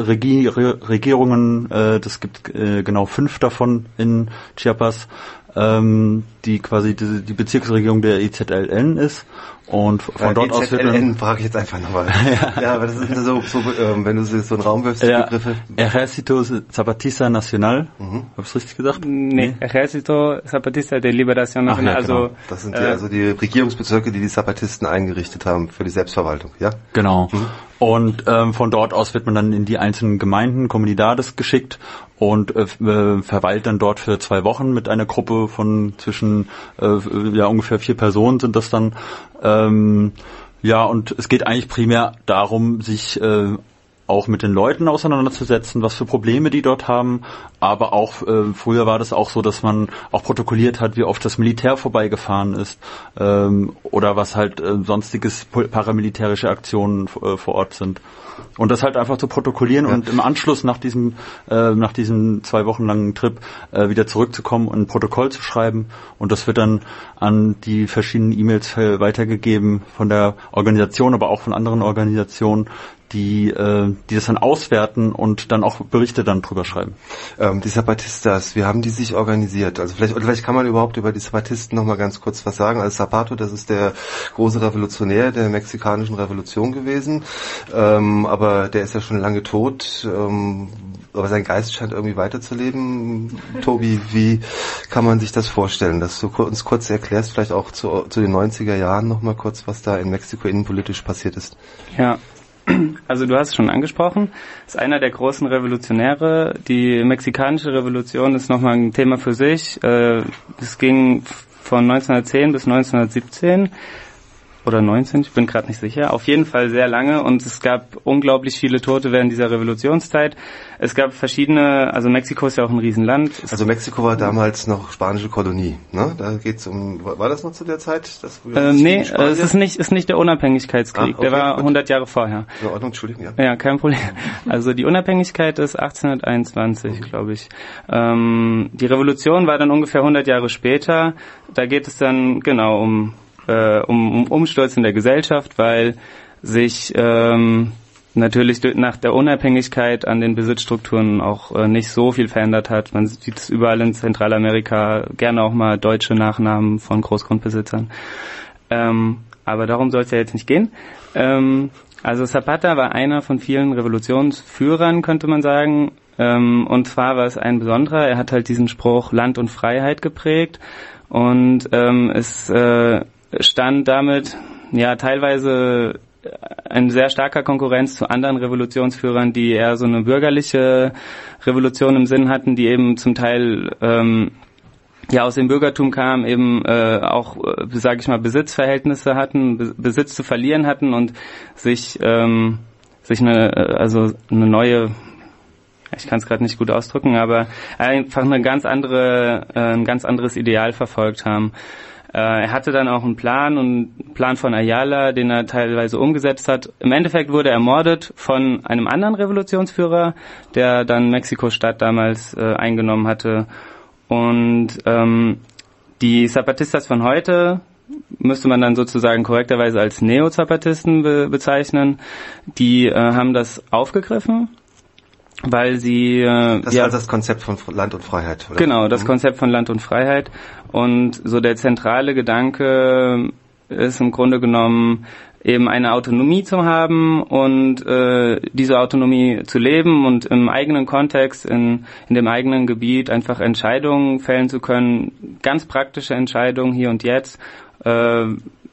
Bezirksregierungen. Äh, das gibt äh, genau fünf davon in Chiapas. Ähm, die quasi die, die Bezirksregierung der E Z L N ist und von ja, dort aus wird man... E Z L N frage ich jetzt einfach nochmal. ja. ja, aber das ist so, so ähm, wenn du so einen Raum wirfst, die ja, Begriffe... Ejército Zapatista Nacional, mhm. Hab ich's richtig gesagt? Nee, nee. Ejército Zapatista de Liberación Nacional, Ach, ja, genau. also... Das sind die, äh, also die Regierungsbezirke, die die Zapatisten eingerichtet haben für die Selbstverwaltung, ja? Genau. Mhm. Und ähm, von dort aus wird man dann in die einzelnen Gemeinden, Comunidades geschickt und äh, verweilt dann dort für zwei Wochen mit einer Gruppe von zwischen äh, ja ungefähr vier Personen sind das dann. Ähm, ja, und es geht eigentlich primär darum, sich äh, auch mit den Leuten auseinanderzusetzen, was für Probleme die dort haben, aber auch äh, früher war das auch so, dass man auch protokolliert hat, wie oft das Militär vorbeigefahren ist ähm, oder was halt äh, sonstiges paramilitärische Aktionen äh, vor Ort sind. Und das halt einfach zu protokollieren ja. und im Anschluss nach diesem äh, nach diesem zwei Wochen langen Trip äh, wieder zurückzukommen und ein Protokoll zu schreiben, und das wird dann an die verschiedenen E-Mails weitergegeben von der Organisation, aber auch von anderen Organisationen, die äh, die das dann auswerten und dann auch Berichte dann drüber schreiben. Ähm, die Zapatistas, wie haben die sich organisiert? Also vielleicht, oder vielleicht kann man überhaupt über die Zapatisten noch mal ganz kurz was sagen. Also Zapato, das ist der große Revolutionär der mexikanischen Revolution gewesen, ähm, aber der ist ja schon lange tot. Ähm, aber sein Geist scheint irgendwie weiterzuleben. Tobi, wie kann man sich das vorstellen? Dass du uns kurz erklärst, vielleicht auch zu, zu den neunziger Jahren noch mal kurz, was da in Mexiko innenpolitisch passiert ist. Ja. Also du hast es schon angesprochen, ist einer der großen Revolutionäre. Die mexikanische Revolution ist nochmal ein Thema für sich. Es ging von neunzehnhundertzehn bis neunzehnhundertsiebzehn oder neunzehn, ich bin gerade nicht sicher. Auf jeden Fall sehr lange, und es gab unglaublich viele Tote während dieser Revolutionszeit. Es gab verschiedene, also Mexiko ist ja auch ein Riesenland. Also Mexiko war damals noch spanische Kolonie, ne? Da geht's um, war das noch zu der Zeit? Das, äh, nee, es ist nicht, ist nicht der Unabhängigkeitskrieg, ah, okay, der war gut. hundert Jahre vorher. In Ordnung, Entschuldigung, ja. Ja, kein Problem. Also die Unabhängigkeit ist achtzehnhunderteinundzwanzig, mhm. glaube ich. Ähm, die Revolution war dann ungefähr hundert Jahre später. Da geht es dann genau um äh, um, um Umsturz in der Gesellschaft, weil sich ähm, natürlich nach der Unabhängigkeit an den Besitzstrukturen auch äh, nicht so viel verändert hat. Man sieht es überall in Zentralamerika, gerne auch mal deutsche Nachnamen von Großgrundbesitzern. Ähm, aber darum soll es ja jetzt nicht gehen. Ähm, also Zapata war einer von vielen Revolutionsführern, könnte man sagen. Ähm, und zwar war es ein besonderer. Er hat halt diesen Spruch Land und Freiheit geprägt. Und ähm, es äh, stand damit ja teilweise ein sehr starker Konkurrenz zu anderen Revolutionsführern, die eher so eine bürgerliche Revolution im Sinn hatten, die eben zum Teil ähm, ja aus dem Bürgertum kamen, eben äh, auch, äh, sage ich mal, Besitzverhältnisse hatten, Be- Besitz zu verlieren hatten und sich ähm, sich eine also eine neue, ich kann es gerade nicht gut ausdrücken, aber einfach eine ganz andere äh, ein ganz anderes Ideal verfolgt haben. Er hatte dann auch einen Plan, und einen Plan von Ayala, den er teilweise umgesetzt hat. Im Endeffekt wurde er ermordet von einem anderen Revolutionsführer, der dann Mexiko-Stadt damals äh, eingenommen hatte. Und ähm, die Zapatistas von heute müsste man dann sozusagen korrekterweise als Neo-Zapatisten be- bezeichnen. Die äh, haben das aufgegriffen, weil sie äh, das ja, war das Konzept von Land und Freiheit, oder? Genau, das mhm. Konzept von Land und Freiheit. Und so der zentrale Gedanke ist im Grunde genommen eben eine Autonomie zu haben und äh, diese Autonomie zu leben und im eigenen Kontext, in, in dem eigenen Gebiet einfach Entscheidungen fällen zu können, ganz praktische Entscheidungen hier und jetzt, äh,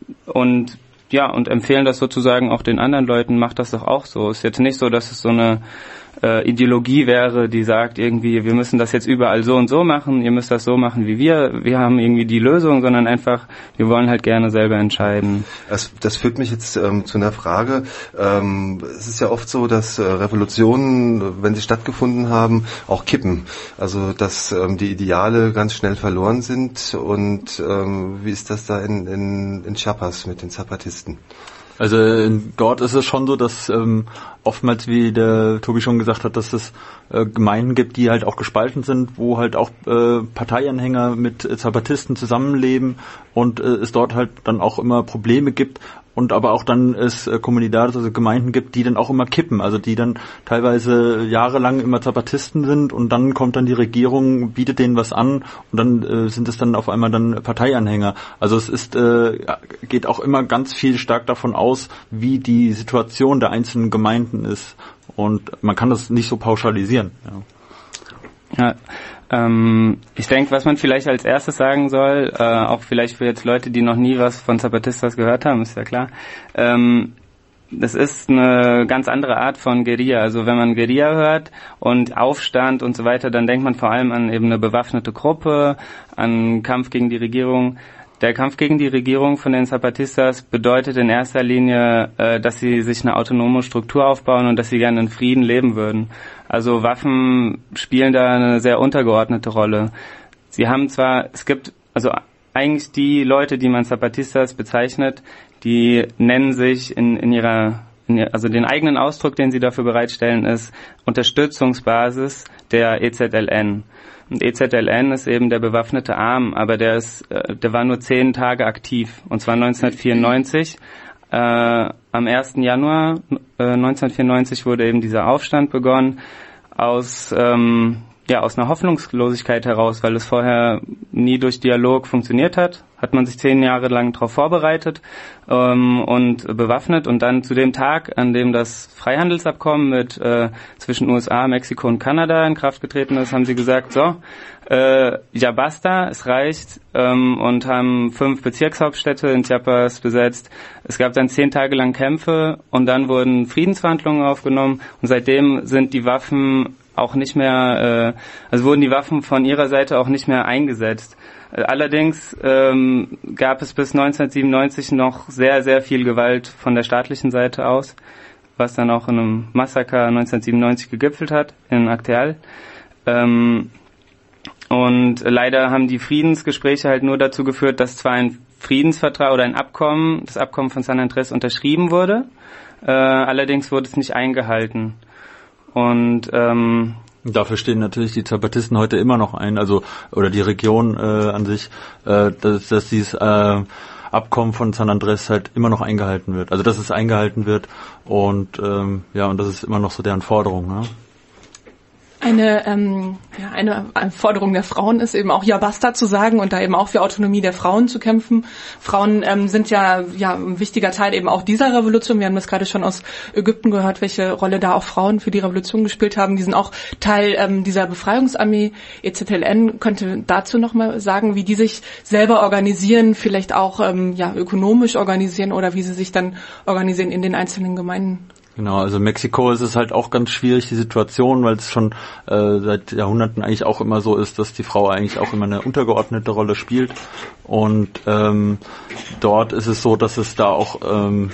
und ja, und empfehlen das sozusagen auch den anderen Leuten, macht das doch auch so. Ist jetzt nicht so, dass es so eine äh, Ideologie wäre, die sagt irgendwie, wir müssen das jetzt überall so und so machen, ihr müsst das so machen wie wir, wir haben irgendwie die Lösung, sondern einfach, wir wollen halt gerne selber entscheiden. Das, das führt mich jetzt ähm, zu einer Frage. Ähm, es ist ja oft so, dass äh, Revolutionen, wenn sie stattgefunden haben, auch kippen. Also, dass ähm, die Ideale ganz schnell verloren sind. Und ähm, wie ist das da in, in, in Chiapas mit den Zapatisten? Also dort ist es schon so, dass ähm, oftmals, wie der Tobi schon gesagt hat, dass es äh, Gemeinden gibt, die halt auch gespalten sind, wo halt auch äh, Parteianhänger mit äh, Zapatisten zusammenleben und äh, es dort halt dann auch immer Probleme gibt und aber auch dann es äh, Comunidades, also Gemeinden gibt, die dann auch immer kippen, also die dann teilweise jahrelang immer Zapatisten sind und dann kommt dann die Regierung, bietet denen was an und dann äh, sind es dann auf einmal dann Parteianhänger. Also es ist äh, geht auch immer ganz viel stark davon aus, wie die Situation der einzelnen Gemeinden ist und man kann das nicht so pauschalisieren. Ja. Ja. Ähm, ich denke, was man vielleicht als erstes sagen soll, äh, auch vielleicht für jetzt Leute, die noch nie was von Zapatistas gehört haben, ist ja klar, ähm, das ist eine ganz andere Art von Guerilla. Also wenn man Guerilla hört und Aufstand und so weiter, dann denkt man vor allem an eben eine bewaffnete Gruppe, an Kampf gegen die Regierung. Der Kampf gegen die Regierung von den Zapatistas bedeutet in erster Linie, äh, dass sie sich eine autonome Struktur aufbauen und dass sie gerne in Frieden leben würden. Also Waffen spielen da eine sehr untergeordnete Rolle. Sie haben zwar, es gibt, also eigentlich die Leute, die man Zapatistas bezeichnet, die nennen sich in, in ihrer, in ihr, also den eigenen Ausdruck, den sie dafür bereitstellen, ist Unterstützungsbasis der E Z L N. Und E Z L N ist eben der bewaffnete Arm, aber der ist, der war nur zehn Tage aktiv. Und zwar neunzehnhundertvierundneunzig. Äh, am ersten Januar äh, neunzehnhundertvierundneunzig wurde eben dieser Aufstand begonnen aus ähm, ja aus einer Hoffnungslosigkeit heraus, weil es vorher nie durch Dialog funktioniert hat. Hat man sich zehn Jahre lang darauf vorbereitet ähm, und bewaffnet und dann zu dem Tag, an dem das Freihandelsabkommen mit äh, zwischen U S A, Mexiko und Kanada in Kraft getreten ist, haben sie gesagt, so, äh, ja basta, es reicht, ähm, und haben fünf Bezirkshauptstädte in Chiapas besetzt. Es gab dann zehn Tage lang Kämpfe und dann wurden Friedensverhandlungen aufgenommen und seitdem sind die Waffen auch nicht mehr, äh, also wurden die Waffen von ihrer Seite auch nicht mehr eingesetzt. Allerdings ähm, gab es bis neunzehnhundertsiebenundneunzig noch sehr, sehr viel Gewalt von der staatlichen Seite aus, was dann auch in einem Massaker neunzehnhundertsiebenundneunzig gegipfelt hat, in Acteal. Ähm, und leider haben die Friedensgespräche halt nur dazu geführt, dass zwar ein Friedensvertrag oder ein Abkommen, das Abkommen von San Andrés unterschrieben wurde, äh, allerdings wurde es nicht eingehalten. Und ähm, dafür stehen natürlich die Zapatisten heute immer noch ein, also oder die Region äh, an sich, äh, dass, dass sie es äh, Abkommen von San Andrés halt immer noch eingehalten wird. Also dass es eingehalten wird und ähm, ja, und das ist immer noch so deren Forderung, ne? Eine, ähm, ja, eine Forderung der Frauen ist eben auch Ja Basta zu sagen und da eben auch für Autonomie der Frauen zu kämpfen. Frauen ähm, sind ja, ja ein wichtiger Teil eben auch dieser Revolution. Wir haben das gerade schon aus Ägypten gehört, welche Rolle da auch Frauen für die Revolution gespielt haben. Die sind auch Teil ähm, dieser Befreiungsarmee. E Z L N könnte dazu nochmal sagen, wie die sich selber organisieren, vielleicht auch ähm, ja ökonomisch organisieren oder wie sie sich dann organisieren in den einzelnen Gemeinden. Genau, also in Mexiko ist es halt auch ganz schwierig, die Situation, weil es schon äh, seit Jahrhunderten eigentlich auch immer so ist, dass die Frau eigentlich auch immer eine untergeordnete Rolle spielt. Und ähm, dort ist es so, dass es da auch ähm,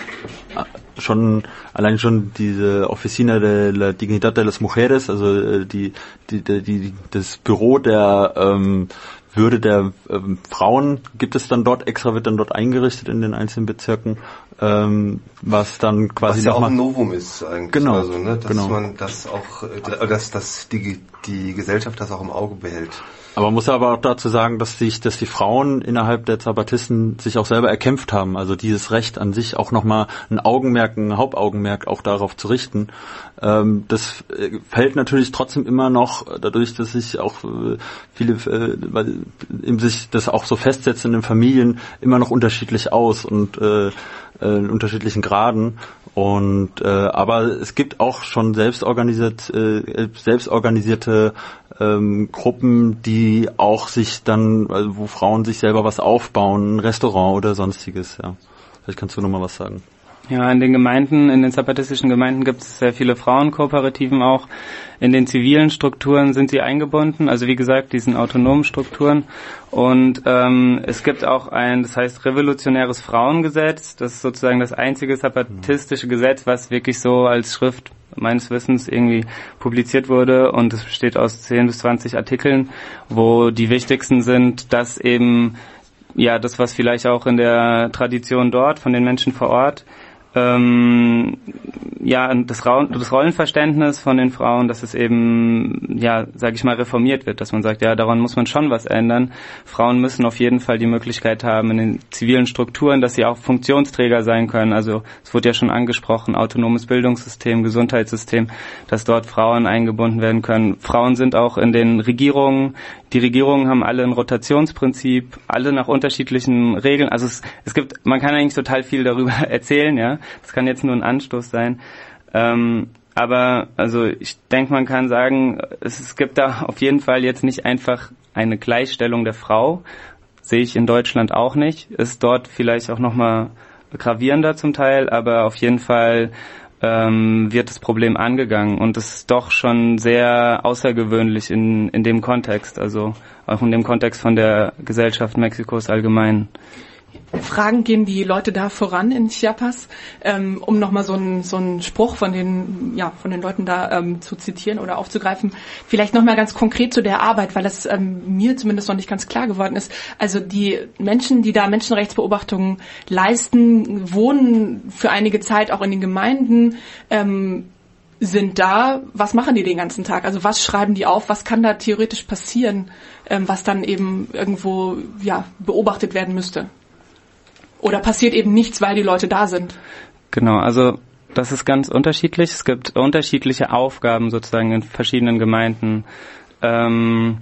schon, allein schon diese Oficina de la Dignidad de las Mujeres, also die, die, die, die das Büro der ähm, Würde der ähm, Frauen gibt es dann dort, extra wird dann dort eingerichtet in den einzelnen Bezirken, ähm, was dann quasi was ja noch auch mal ein Novum ist eigentlich. Genau, also, ne, dass genau. man das auch, äh, dass, dass die, die Gesellschaft das auch im Auge behält. Aber man muss aber auch dazu sagen, dass sich, dass die Frauen innerhalb der Zapatisten sich auch selber erkämpft haben. Also dieses Recht an sich auch nochmal ein Augenmerk, ein Hauptaugenmerk auch darauf zu richten. Ähm, das fällt natürlich trotzdem immer noch dadurch, dass sich auch äh, viele, äh, weil eben sich das auch so festsetzt in den Familien immer noch unterschiedlich aus und äh, in unterschiedlichen Graden. Und äh, aber es gibt auch schon selbstorganisiert, äh, selbstorganisierte ähm, Gruppen, die auch sich dann, also wo Frauen sich selber was aufbauen, ein Restaurant oder sonstiges. Ja, vielleicht kannst du noch mal was sagen. Ja, in den Gemeinden, in den zapatistischen Gemeinden gibt es sehr viele Frauenkooperativen auch. In den zivilen Strukturen sind sie eingebunden, also wie gesagt, diesen autonomen Strukturen. Und ähm, es gibt auch ein, das heißt revolutionäres Frauengesetz. Das ist sozusagen das einzige zapatistische Gesetz, was wirklich so als Schrift meines Wissens irgendwie publiziert wurde. Und es besteht aus zehn bis zwanzig Artikeln, wo die wichtigsten sind, dass eben ja das, was vielleicht auch in der Tradition dort von den Menschen vor Ort Ähm, ja, das, Ra- das Rollenverständnis von den Frauen, dass es eben, ja, sag ich mal, reformiert wird, dass man sagt, ja, daran muss man schon was ändern. Frauen müssen auf jeden Fall die Möglichkeit haben in den zivilen Strukturen, dass sie auch Funktionsträger sein können. Also es wurde ja schon angesprochen, autonomes Bildungssystem, Gesundheitssystem, dass dort Frauen eingebunden werden können. Frauen sind auch in den Regierungen. Die Regierungen haben alle ein Rotationsprinzip, alle nach unterschiedlichen Regeln. Also es, es gibt, man kann eigentlich total viel darüber erzählen, ja. Das kann jetzt nur ein Anstoß sein. Ähm, aber also ich denke, man kann sagen, es, es gibt da auf jeden Fall jetzt nicht einfach eine Gleichstellung der Frau. Sehe ich in Deutschland auch nicht. Ist dort vielleicht auch nochmal gravierender zum Teil, aber auf jeden Fall ähm, wird das Problem angegangen und es ist doch schon sehr außergewöhnlich in, in dem Kontext, also auch in dem Kontext von der Gesellschaft Mexikos allgemein. Fragen gehen die Leute da voran in Chiapas, ähm, um nochmal so einen so einen Spruch von den ja von den Leuten da ähm, zu zitieren oder aufzugreifen. Vielleicht nochmal ganz konkret zu der Arbeit, weil das ähm, mir zumindest noch nicht ganz klar geworden ist. Also die Menschen, die da Menschenrechtsbeobachtungen leisten, wohnen für einige Zeit auch in den Gemeinden, ähm, sind da. Was machen die den ganzen Tag? Also was schreiben die auf? Was kann da theoretisch passieren, ähm, was dann eben irgendwo ja beobachtet werden müsste? Oder passiert eben nichts, weil die Leute da sind? Genau, also das ist ganz unterschiedlich. Es gibt unterschiedliche Aufgaben sozusagen in verschiedenen Gemeinden. Ähm,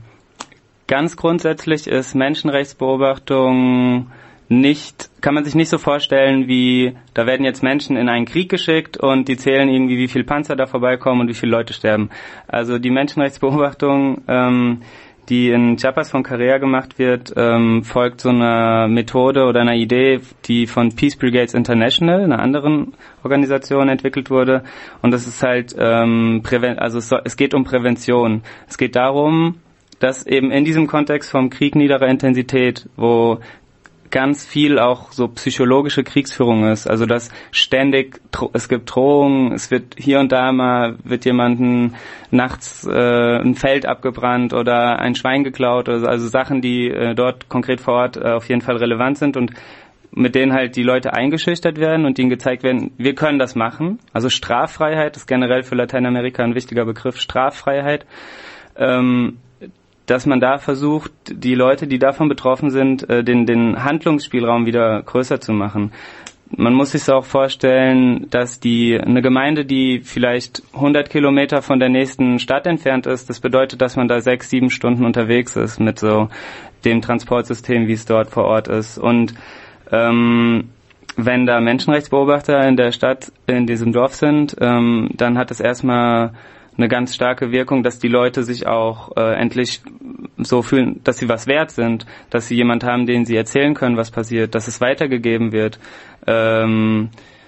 ganz grundsätzlich ist Menschenrechtsbeobachtung nicht, kann man sich nicht so vorstellen wie, da werden jetzt Menschen in einen Krieg geschickt und die zählen irgendwie, wie viele Panzer da vorbeikommen und wie viele Leute sterben. Also die Menschenrechtsbeobachtung, ähm, die in Chiapas von Carrea gemacht wird, ähm, folgt so einer Methode oder einer Idee, die von Peace Brigades International, einer anderen Organisation, entwickelt wurde. Und das ist halt, ähm, Präven- also es, soll, es geht um Prävention. Es geht darum, dass eben in diesem Kontext vom Krieg niederer Intensität, wo ganz viel auch so psychologische Kriegsführung ist, also dass ständig, es gibt Drohungen, es wird hier und da mal, wird jemanden nachts äh, ein Feld abgebrannt oder ein Schwein geklaut, also, also Sachen, die äh, dort konkret vor Ort äh, auf jeden Fall relevant sind und mit denen halt die Leute eingeschüchtert werden und ihnen gezeigt werden, wir können das machen. Also Straffreiheit ist generell für Lateinamerika ein wichtiger Begriff, Straffreiheit. Ähm, dass man da versucht, die Leute, die davon betroffen sind, den, den Handlungsspielraum wieder größer zu machen. Man muss sich auch vorstellen, dass die eine Gemeinde, die vielleicht hundert Kilometer von der nächsten Stadt entfernt ist, das bedeutet, dass man da sechs, sieben Stunden unterwegs ist mit so dem Transportsystem, wie es dort vor Ort ist. Und ähm, wenn da Menschenrechtsbeobachter in der Stadt, in diesem Dorf sind, ähm, dann hat es erstmal eine ganz starke Wirkung, dass die Leute sich auch äh, endlich so fühlen, dass sie was wert sind, dass sie jemand haben, den sie erzählen können, was passiert, dass es weitergegeben wird. Ähm,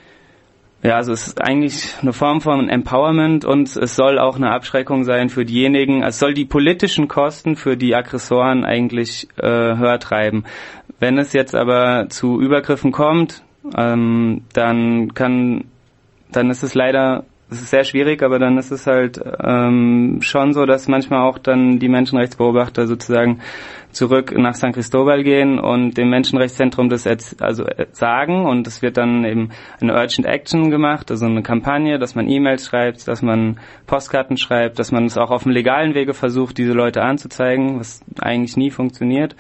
ja, also es ist eigentlich eine Form von Empowerment und es soll auch eine Abschreckung sein für diejenigen, es soll die politischen Kosten für die Aggressoren eigentlich äh, höher treiben. Wenn es jetzt aber zu Übergriffen kommt, ähm, dann kann, dann ist es leider Es ist sehr schwierig, aber dann ist es halt ähm, schon so, dass manchmal auch dann die Menschenrechtsbeobachter sozusagen zurück nach San Cristobal gehen und dem Menschenrechtszentrum das also sagen, und es wird dann eben eine Urgent Action gemacht, also eine Kampagne, dass man E-Mails schreibt, dass man Postkarten schreibt, dass man es auch auf dem legalen Wege versucht, diese Leute anzuzeigen, was eigentlich nie funktioniert,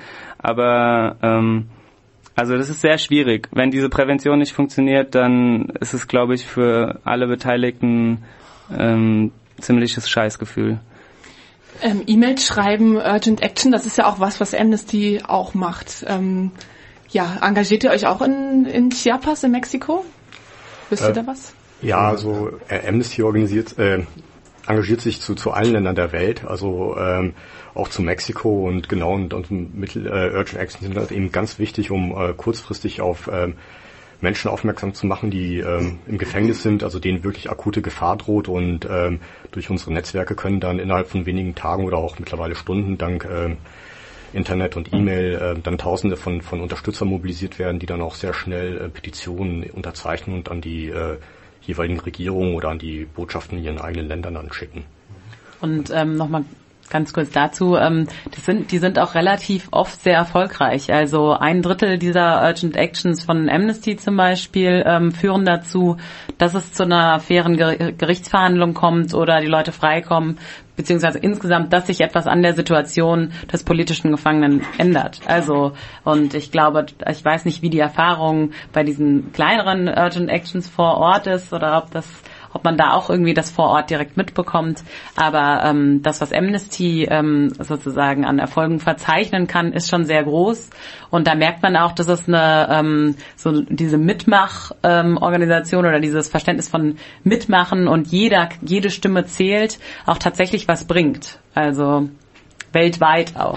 aber ähm, also das ist sehr schwierig. Wenn diese Prävention nicht funktioniert, dann ist es, glaube ich, für alle Beteiligten ähm, ziemliches Scheißgefühl. Ähm, E-Mails schreiben, Urgent Action, das ist ja auch was, was Amnesty auch macht. Ähm, ja, engagiert ihr euch auch in, in Chiapas in Mexiko? Wisst ihr äh, da was? Ja, also äh, Amnesty organisiert, äh, engagiert sich zu, zu allen Ländern der Welt, also ähm, auch zu Mexiko, und genau, und, und Mittel, äh, Urgent Action sind halt eben ganz wichtig, um äh, kurzfristig auf ähm, Menschen aufmerksam zu machen, die ähm, im Gefängnis sind, also denen wirklich akute Gefahr droht, und ähm, durch unsere Netzwerke können dann innerhalb von wenigen Tagen oder auch mittlerweile Stunden dank ähm, Internet und E-Mail äh, dann Tausende von, von Unterstützern mobilisiert werden, die dann auch sehr schnell äh, Petitionen unterzeichnen und an die äh, jeweiligen Regierungen oder an die Botschaften in ihren eigenen Ländern dann schicken. Und ähm, nochmal ganz kurz dazu, ähm, die sind, die sind auch relativ oft sehr erfolgreich. Also ein Drittel dieser Urgent Actions von Amnesty zum Beispiel ähm, führen dazu, dass es zu einer fairen Ger- Gerichtsverhandlung kommt oder die Leute freikommen, beziehungsweise insgesamt, dass sich etwas an der Situation des politischen Gefangenen ändert. Also, und ich glaube, ich weiß nicht, wie die Erfahrung bei diesen kleineren Urgent Actions vor Ort ist oder ob das ob man da auch irgendwie das vor Ort direkt mitbekommt. Aber ähm, das, was Amnesty ähm, sozusagen an Erfolgen verzeichnen kann, ist schon sehr groß. Und da merkt man auch, dass es eine ähm, so diese Mitmach-Organisation ähm, oder dieses Verständnis von Mitmachen und jeder jede Stimme zählt, auch tatsächlich was bringt. Also weltweit auch.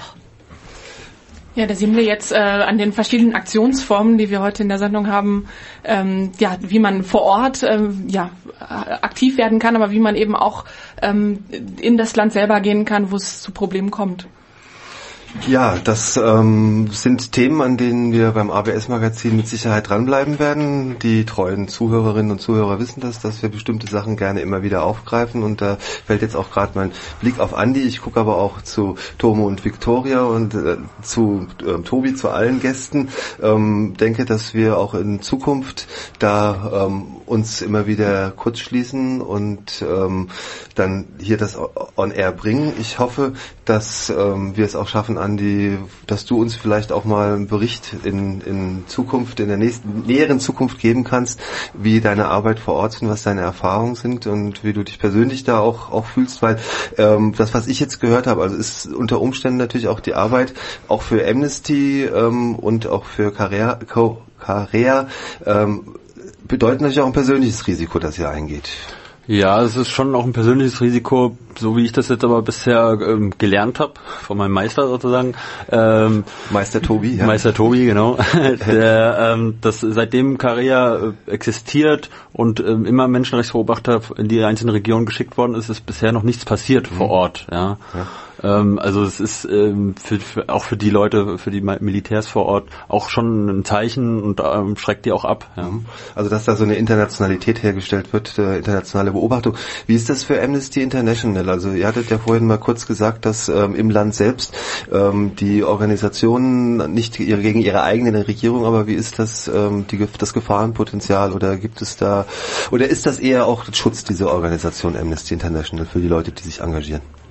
Ja, da sehen wir jetzt äh, an den verschiedenen Aktionsformen, die wir heute in der Sendung haben, ähm, ja, wie man vor Ort ähm, ja aktiv werden kann, aber wie man eben auch ähm, in das Land selber gehen kann, wo es zu Problemen kommt. Ja, das ähm, sind Themen, an denen wir beim A B S-Magazin mit Sicherheit dranbleiben werden. Die treuen Zuhörerinnen und Zuhörer wissen das, dass wir bestimmte Sachen gerne immer wieder aufgreifen. Und da fällt jetzt auch gerade mein Blick auf Andi. Ich gucke aber auch zu Tomo und Victoria und äh, zu äh, Tobi, zu allen Gästen. Ähm, denke, dass wir auch in Zukunft da ähm, uns immer wieder kurz schließen und ähm, dann hier das on air bringen. Ich hoffe, dass ähm, wir es auch schaffen, Andi, dass du uns vielleicht auch mal einen Bericht in, in Zukunft, in der nächsten, näheren Zukunft geben kannst, wie deine Arbeit vor Ort sind, was deine Erfahrungen sind und wie du dich persönlich da auch, auch fühlst, weil ähm, das, was ich jetzt gehört habe, also ist unter Umständen natürlich auch die Arbeit, auch für Amnesty ähm, und auch für Carrera, Carrera ähm, bedeutet natürlich auch ein persönliches Risiko, das ihr eingeht. Ja, es ist schon auch ein persönliches Risiko, so wie ich das jetzt aber bisher ähm, gelernt habe, von meinem Meister sozusagen. Ähm, Meister Tobi, ja. Meister Tobi, genau. Der, ähm, dass seitdem Carrera äh, existiert und ähm, immer Menschenrechtsbeobachter in die einzelnen Regionen geschickt worden ist, ist bisher noch nichts passiert mhm. vor Ort. Ja. ja. Ähm, also es ist ähm, für, für, auch für die Leute, für die Militärs vor Ort auch schon ein Zeichen und ähm, schreckt die auch ab. Ja. Also dass da so eine Internationalität hergestellt wird, äh, internationale Beobachtung. Wie ist das für Amnesty International? Also ihr hattet ja vorhin mal kurz gesagt, dass ähm, im Land selbst ähm, die Organisationen nicht ihre, gegen ihre eigene Regierung, aber wie ist das ähm, die, das Gefahrenpotenzial oder gibt es da, oder ist das eher auch Schutz dieser Organisation Amnesty International für die Leute, die sich engagieren?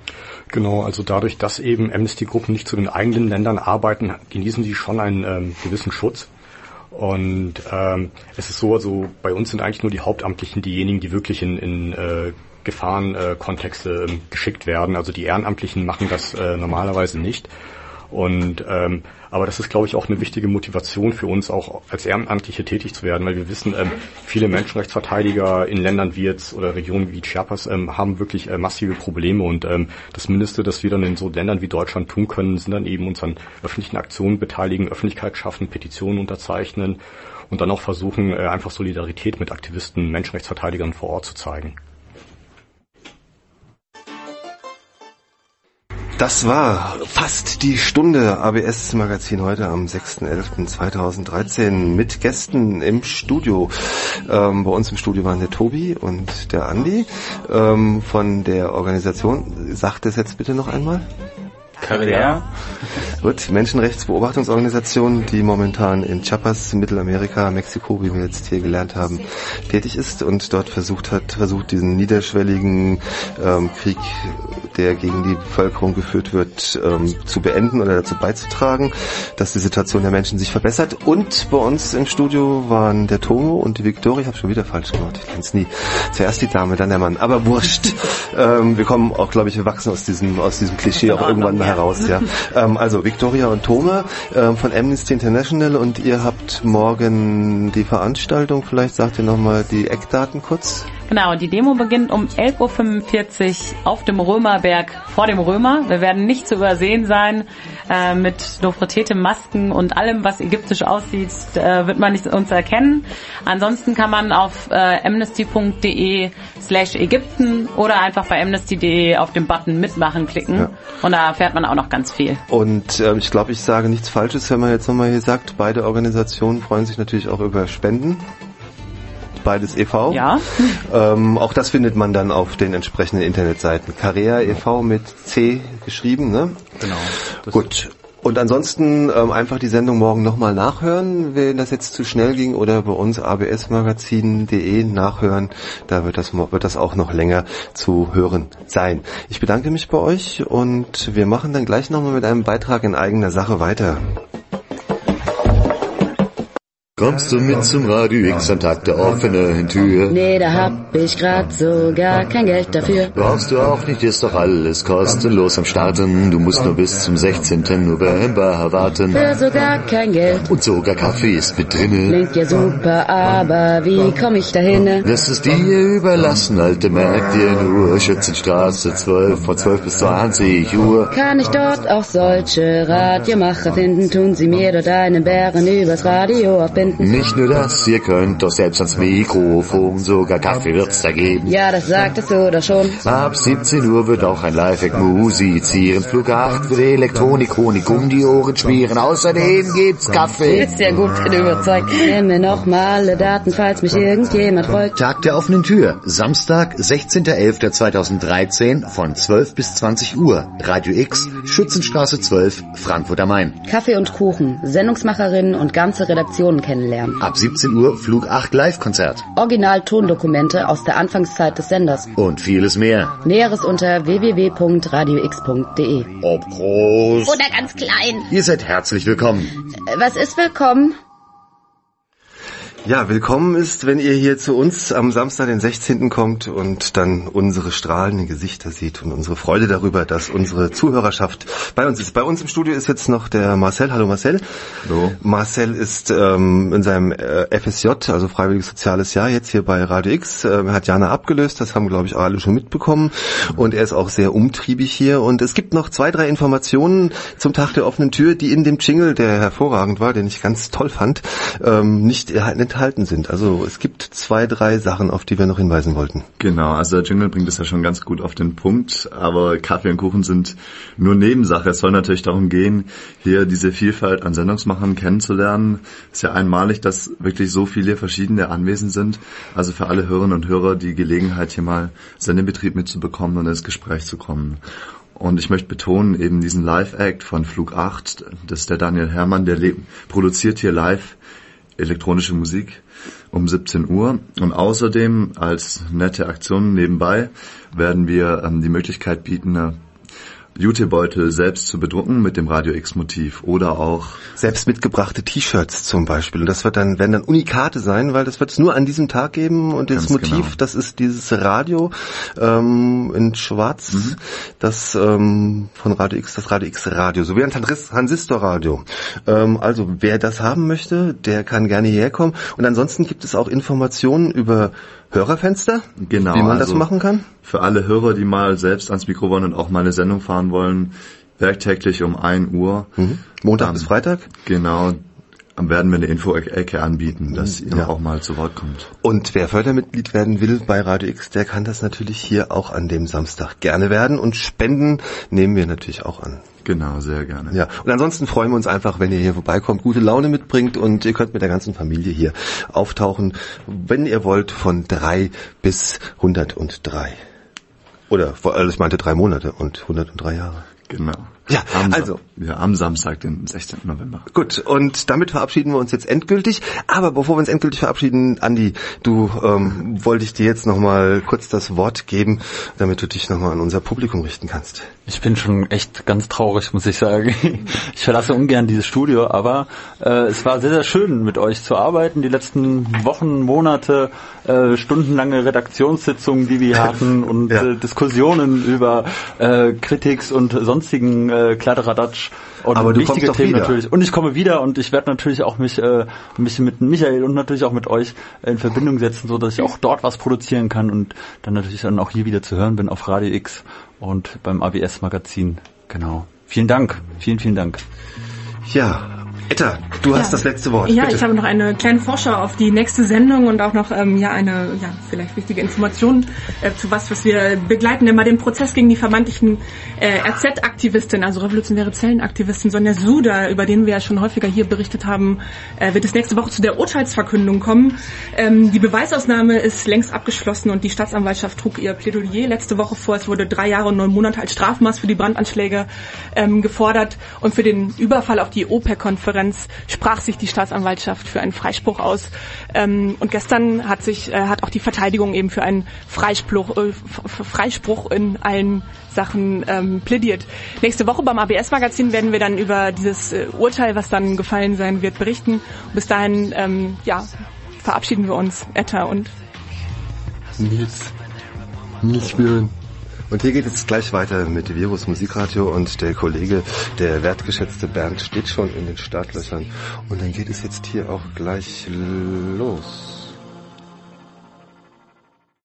Genau, also dadurch, dass eben Amnesty-Gruppen nicht zu den eigenen Ländern arbeiten, genießen sie schon einen ähm, gewissen Schutz. Und ähm, es ist so, also bei uns sind eigentlich nur die Hauptamtlichen diejenigen, die wirklich in, in äh, Gefahrenkontexte äh, geschickt werden. Also die Ehrenamtlichen machen das äh, normalerweise nicht. Und ähm, aber das ist, glaube ich, auch eine wichtige Motivation für uns, auch als Ehrenamtliche tätig zu werden, weil wir wissen, ähm, viele Menschenrechtsverteidiger in Ländern wie jetzt oder Regionen wie Chiapas ähm, haben wirklich äh, massive Probleme und ähm, das Mindeste, das wir dann in so Ländern wie Deutschland tun können, sind dann eben uns an öffentlichen Aktionen beteiligen, Öffentlichkeit schaffen, Petitionen unterzeichnen und dann auch versuchen, äh, einfach Solidarität mit Aktivisten, Menschenrechtsverteidigern vor Ort zu zeigen. Das war fast die Stunde A B S-Magazin heute am sechster elfter zweitausenddreizehn mit Gästen im Studio. Ähm, bei uns im Studio waren der Tobi und der Andi ähm, von der Organisation. Sagt es jetzt bitte noch einmal. Carrera. Gut, Menschenrechtsbeobachtungsorganisation, die momentan in Chiapas, Mittelamerika, Mexiko, wie wir jetzt hier gelernt haben, tätig ist und dort versucht hat, versucht diesen niederschwelligen ähm, Krieg, der gegen die Bevölkerung geführt wird, ähm, zu beenden oder dazu beizutragen, dass die Situation der Menschen sich verbessert. Und bei uns im Studio waren der Tomo und die Viktoria. Ich habe schon wieder falsch gemacht, ich kenn's nie. Zuerst die Dame, dann der Mann. Aber wurscht. ähm, wir kommen auch, glaube ich, wir wachsen aus diesem aus diesem Klischee auch irgendwann mal heraus. Ja. Ähm, also Viktoria und Tome ähm, von Amnesty International und ihr habt morgen die Veranstaltung. Vielleicht sagt ihr nochmal die Eckdaten kurz. Genau, die Demo beginnt um elf Uhr fünfundvierzig auf dem Römerberg vor dem Römer. Wir werden nicht zu übersehen sein. Äh, mit nofretete Masken und allem, was ägyptisch aussieht, äh, wird man nicht uns erkennen. Ansonsten kann man auf äh, amnesty.de slash Ägypten oder einfach bei amnesty.de auf den Button mitmachen klicken. Ja. Und da erfährt man auch noch ganz viel. Und äh, ich glaube, ich sage nichts Falsches, wenn man jetzt nochmal hier sagt, beide Organisationen freuen sich natürlich auch über Spenden. Beides e V. Ja. Ähm, auch das findet man dann auf den entsprechenden Internetseiten. Carrera e V mit C geschrieben, ne? Genau. Gut. Und ansonsten ähm, einfach die Sendung morgen nochmal nachhören, wenn das jetzt zu schnell ging, oder bei uns a b s magazin punkt d e nachhören. Da wird das, wird das auch noch länger zu hören sein. Ich bedanke mich bei euch und wir machen dann gleich nochmal mit einem Beitrag in eigener Sache weiter. Kommst du mit zum Radio X am Tag der offenen Tür? Nee, da hab ich grad so gar kein Geld dafür. Brauchst du auch nicht, ist doch alles kostenlos am Starten. Du musst nur bis zum sechzehnten November warten. Für so gar kein Geld. Und sogar Kaffee ist mit drinne. Klingt ja super, aber wie komm ich da hin? Das ist dir überlassen, Alte, merk dir nur. Schützenstraße zwölf, von zwölf bis zwanzig Uhr. Kann ich dort auch solche Radiomacher finden? Tun sie mir dort einen Bären übers Radio aufbinden? Nicht nur das, ihr könnt doch selbst ans Mikrofon, sogar Kaffee wird's da geben. Ja, das sagtest du doch schon. Ab siebzehn Uhr wird auch ein Live-Hack musizieren. Flug acht wird Elektronik, Honig um die Ohren schmieren. Außerdem gibt's Kaffee. Ist ja gut, bin überzeugt. Nenn mir noch mal alle Daten, falls mich irgendjemand folgt. Tag der offenen Tür, Samstag, sechzehnter elfter zweitausenddreizehn von zwölf bis zwanzig Uhr. Radio X, Schützenstraße zwölf, Frankfurt am Main. Kaffee und Kuchen, Sendungsmacherinnen und ganze Redaktionen kennenlernen. Ab siebzehn Uhr Flug acht Live-Konzert. Original-Tondokumente aus der Anfangszeit des Senders. Und vieles mehr. Näheres unter w w w punkt radio x punkt d e. Ob groß oder ganz klein. Ihr seid herzlich willkommen. Was ist willkommen? Ja, willkommen ist, wenn ihr hier zu uns am Samstag, den sechzehnten kommt und dann unsere strahlenden Gesichter sieht und unsere Freude darüber, dass unsere Zuhörerschaft bei uns ist. Bei uns im Studio ist jetzt noch der Marcel. Hallo Marcel. Hallo. Marcel ist ähm, in seinem äh, F S J, also Freiwilliges Soziales Jahr, jetzt hier bei Radio X. Äh, er hat Jana abgelöst, das haben, glaube ich, alle schon mitbekommen. Und er ist auch sehr umtriebig hier. Und es gibt noch zwei, drei Informationen zum Tag der offenen Tür, die in dem Jingle, der hervorragend war, den ich ganz toll fand, ähm, nicht enthalten sind. Also es gibt zwei, drei Sachen, auf die wir noch hinweisen wollten. Genau, also der Jingle bringt es ja schon ganz gut auf den Punkt, aber Kaffee und Kuchen sind nur Nebensache. Es soll natürlich darum gehen, hier diese Vielfalt an Sendungsmachern kennenzulernen. Es ist ja einmalig, dass wirklich so viele verschiedene anwesend sind. Also für alle Hörerinnen und Hörer die Gelegenheit, hier mal Sendebetrieb mitzubekommen und ins Gespräch zu kommen. Und ich möchte betonen, eben diesen Live-Act von Flug acht, das ist der Daniel Herrmann, der le- produziert hier live elektronische Musik um siebzehn Uhr. Und außerdem als nette Aktion nebenbei werden wir ähm, die Möglichkeit bieten, äh, Jutebeutel selbst zu bedrucken mit dem Radio X-Motiv oder auch selbst mitgebrachte T-Shirts zum Beispiel. Und das wird dann, werden dann Unikate sein, weil das wird es nur an diesem Tag geben. Und das Motiv, genau. das ist dieses Radio ähm, in Schwarz, mhm. das ähm, von Radio X, das Radio X Radio, so wie ein Transistorradio. Ähm, also wer das haben möchte, der kann gerne hierher kommen. Und ansonsten gibt es auch Informationen über Hörerfenster, genau, wie man also das machen kann? Für alle Hörer, die mal selbst ans Mikro wollen und auch mal eine Sendung fahren wollen, werktäglich um ein Uhr. Mhm. Montag ähm, bis Freitag? Genau, dann werden wir eine Info-Ecke anbieten, dass ihr ja. auch mal zu Wort kommt. Und wer Fördermitglied werden will bei Radio X, der kann das natürlich hier auch an dem Samstag gerne werden. Und Spenden nehmen wir natürlich auch an. Genau, sehr gerne. Ja, und ansonsten freuen wir uns einfach, wenn ihr hier vorbeikommt, gute Laune mitbringt und ihr könnt mit der ganzen Familie hier auftauchen, wenn ihr wollt, von drei bis hundertdrei. Oder, also ich meinte drei Monate und hundertdrei Jahre. Genau. Ja, am also. Ja, am Samstag, den sechzehnten November. Gut, und damit verabschieden wir uns jetzt endgültig. Aber bevor wir uns endgültig verabschieden, Andi, du ähm, wollte ich dir jetzt nochmal kurz das Wort geben, damit du dich nochmal an unser Publikum richten kannst. Ich bin schon echt ganz traurig, muss ich sagen. Ich verlasse ungern dieses Studio, aber äh, es war sehr, sehr schön, mit euch zu arbeiten. Die letzten Wochen, Monate, äh, stundenlange Redaktionssitzungen, die wir hatten und ja. äh, Diskussionen über äh, Kritiks und sonstigen äh, Kladderadatsch und aber du wichtige kommst Themen wieder. natürlich. Und ich komme wieder und ich werde natürlich auch mich äh, ein bisschen mit Michael und natürlich auch mit euch in Verbindung setzen, so dass ich auch dort was produzieren kann und dann natürlich dann auch hier wieder zu hören bin auf Radio X und beim A B S-Magazin. Genau. Vielen Dank. Vielen, vielen Dank. Ja. Etta, du ja. hast das letzte Wort. Ja, Bitte. Ich habe noch eine kleine Vorschau auf die nächste Sendung und auch noch ähm, ja eine ja vielleicht wichtige Information äh, zu was, was wir begleiten, immer den Prozess gegen die vermeintlichen äh, R Z-Aktivistin, also revolutionäre Zellenaktivistin Sonja Suda, über den wir ja schon häufiger hier berichtet haben, äh, wird es nächste Woche zu der Urteilsverkündung kommen. Ähm, die Beweisausnahme ist längst abgeschlossen und die Staatsanwaltschaft trug ihr Plädoyer letzte Woche vor. Es wurde drei Jahre und neun Monate als Strafmaß für die Brandanschläge ähm, gefordert und für den Überfall auf die OPEC-Konferenz sprach sich die Staatsanwaltschaft für einen Freispruch aus. Ähm, und gestern hat sich äh, hat auch die Verteidigung eben für einen Freispruch, äh, Freispruch in allen Sachen ähm, plädiert. Nächste Woche beim A B S-Magazin werden wir dann über dieses äh, Urteil, was dann gefallen sein wird, berichten. Bis dahin ähm, ja, verabschieden wir uns, Etta und Nils. Nils Spüren. Und hier geht es gleich weiter mit Virus Musikradio und der Kollege, der wertgeschätzte Bernd, steht schon in den Startlöchern. Und dann geht es jetzt hier auch gleich los.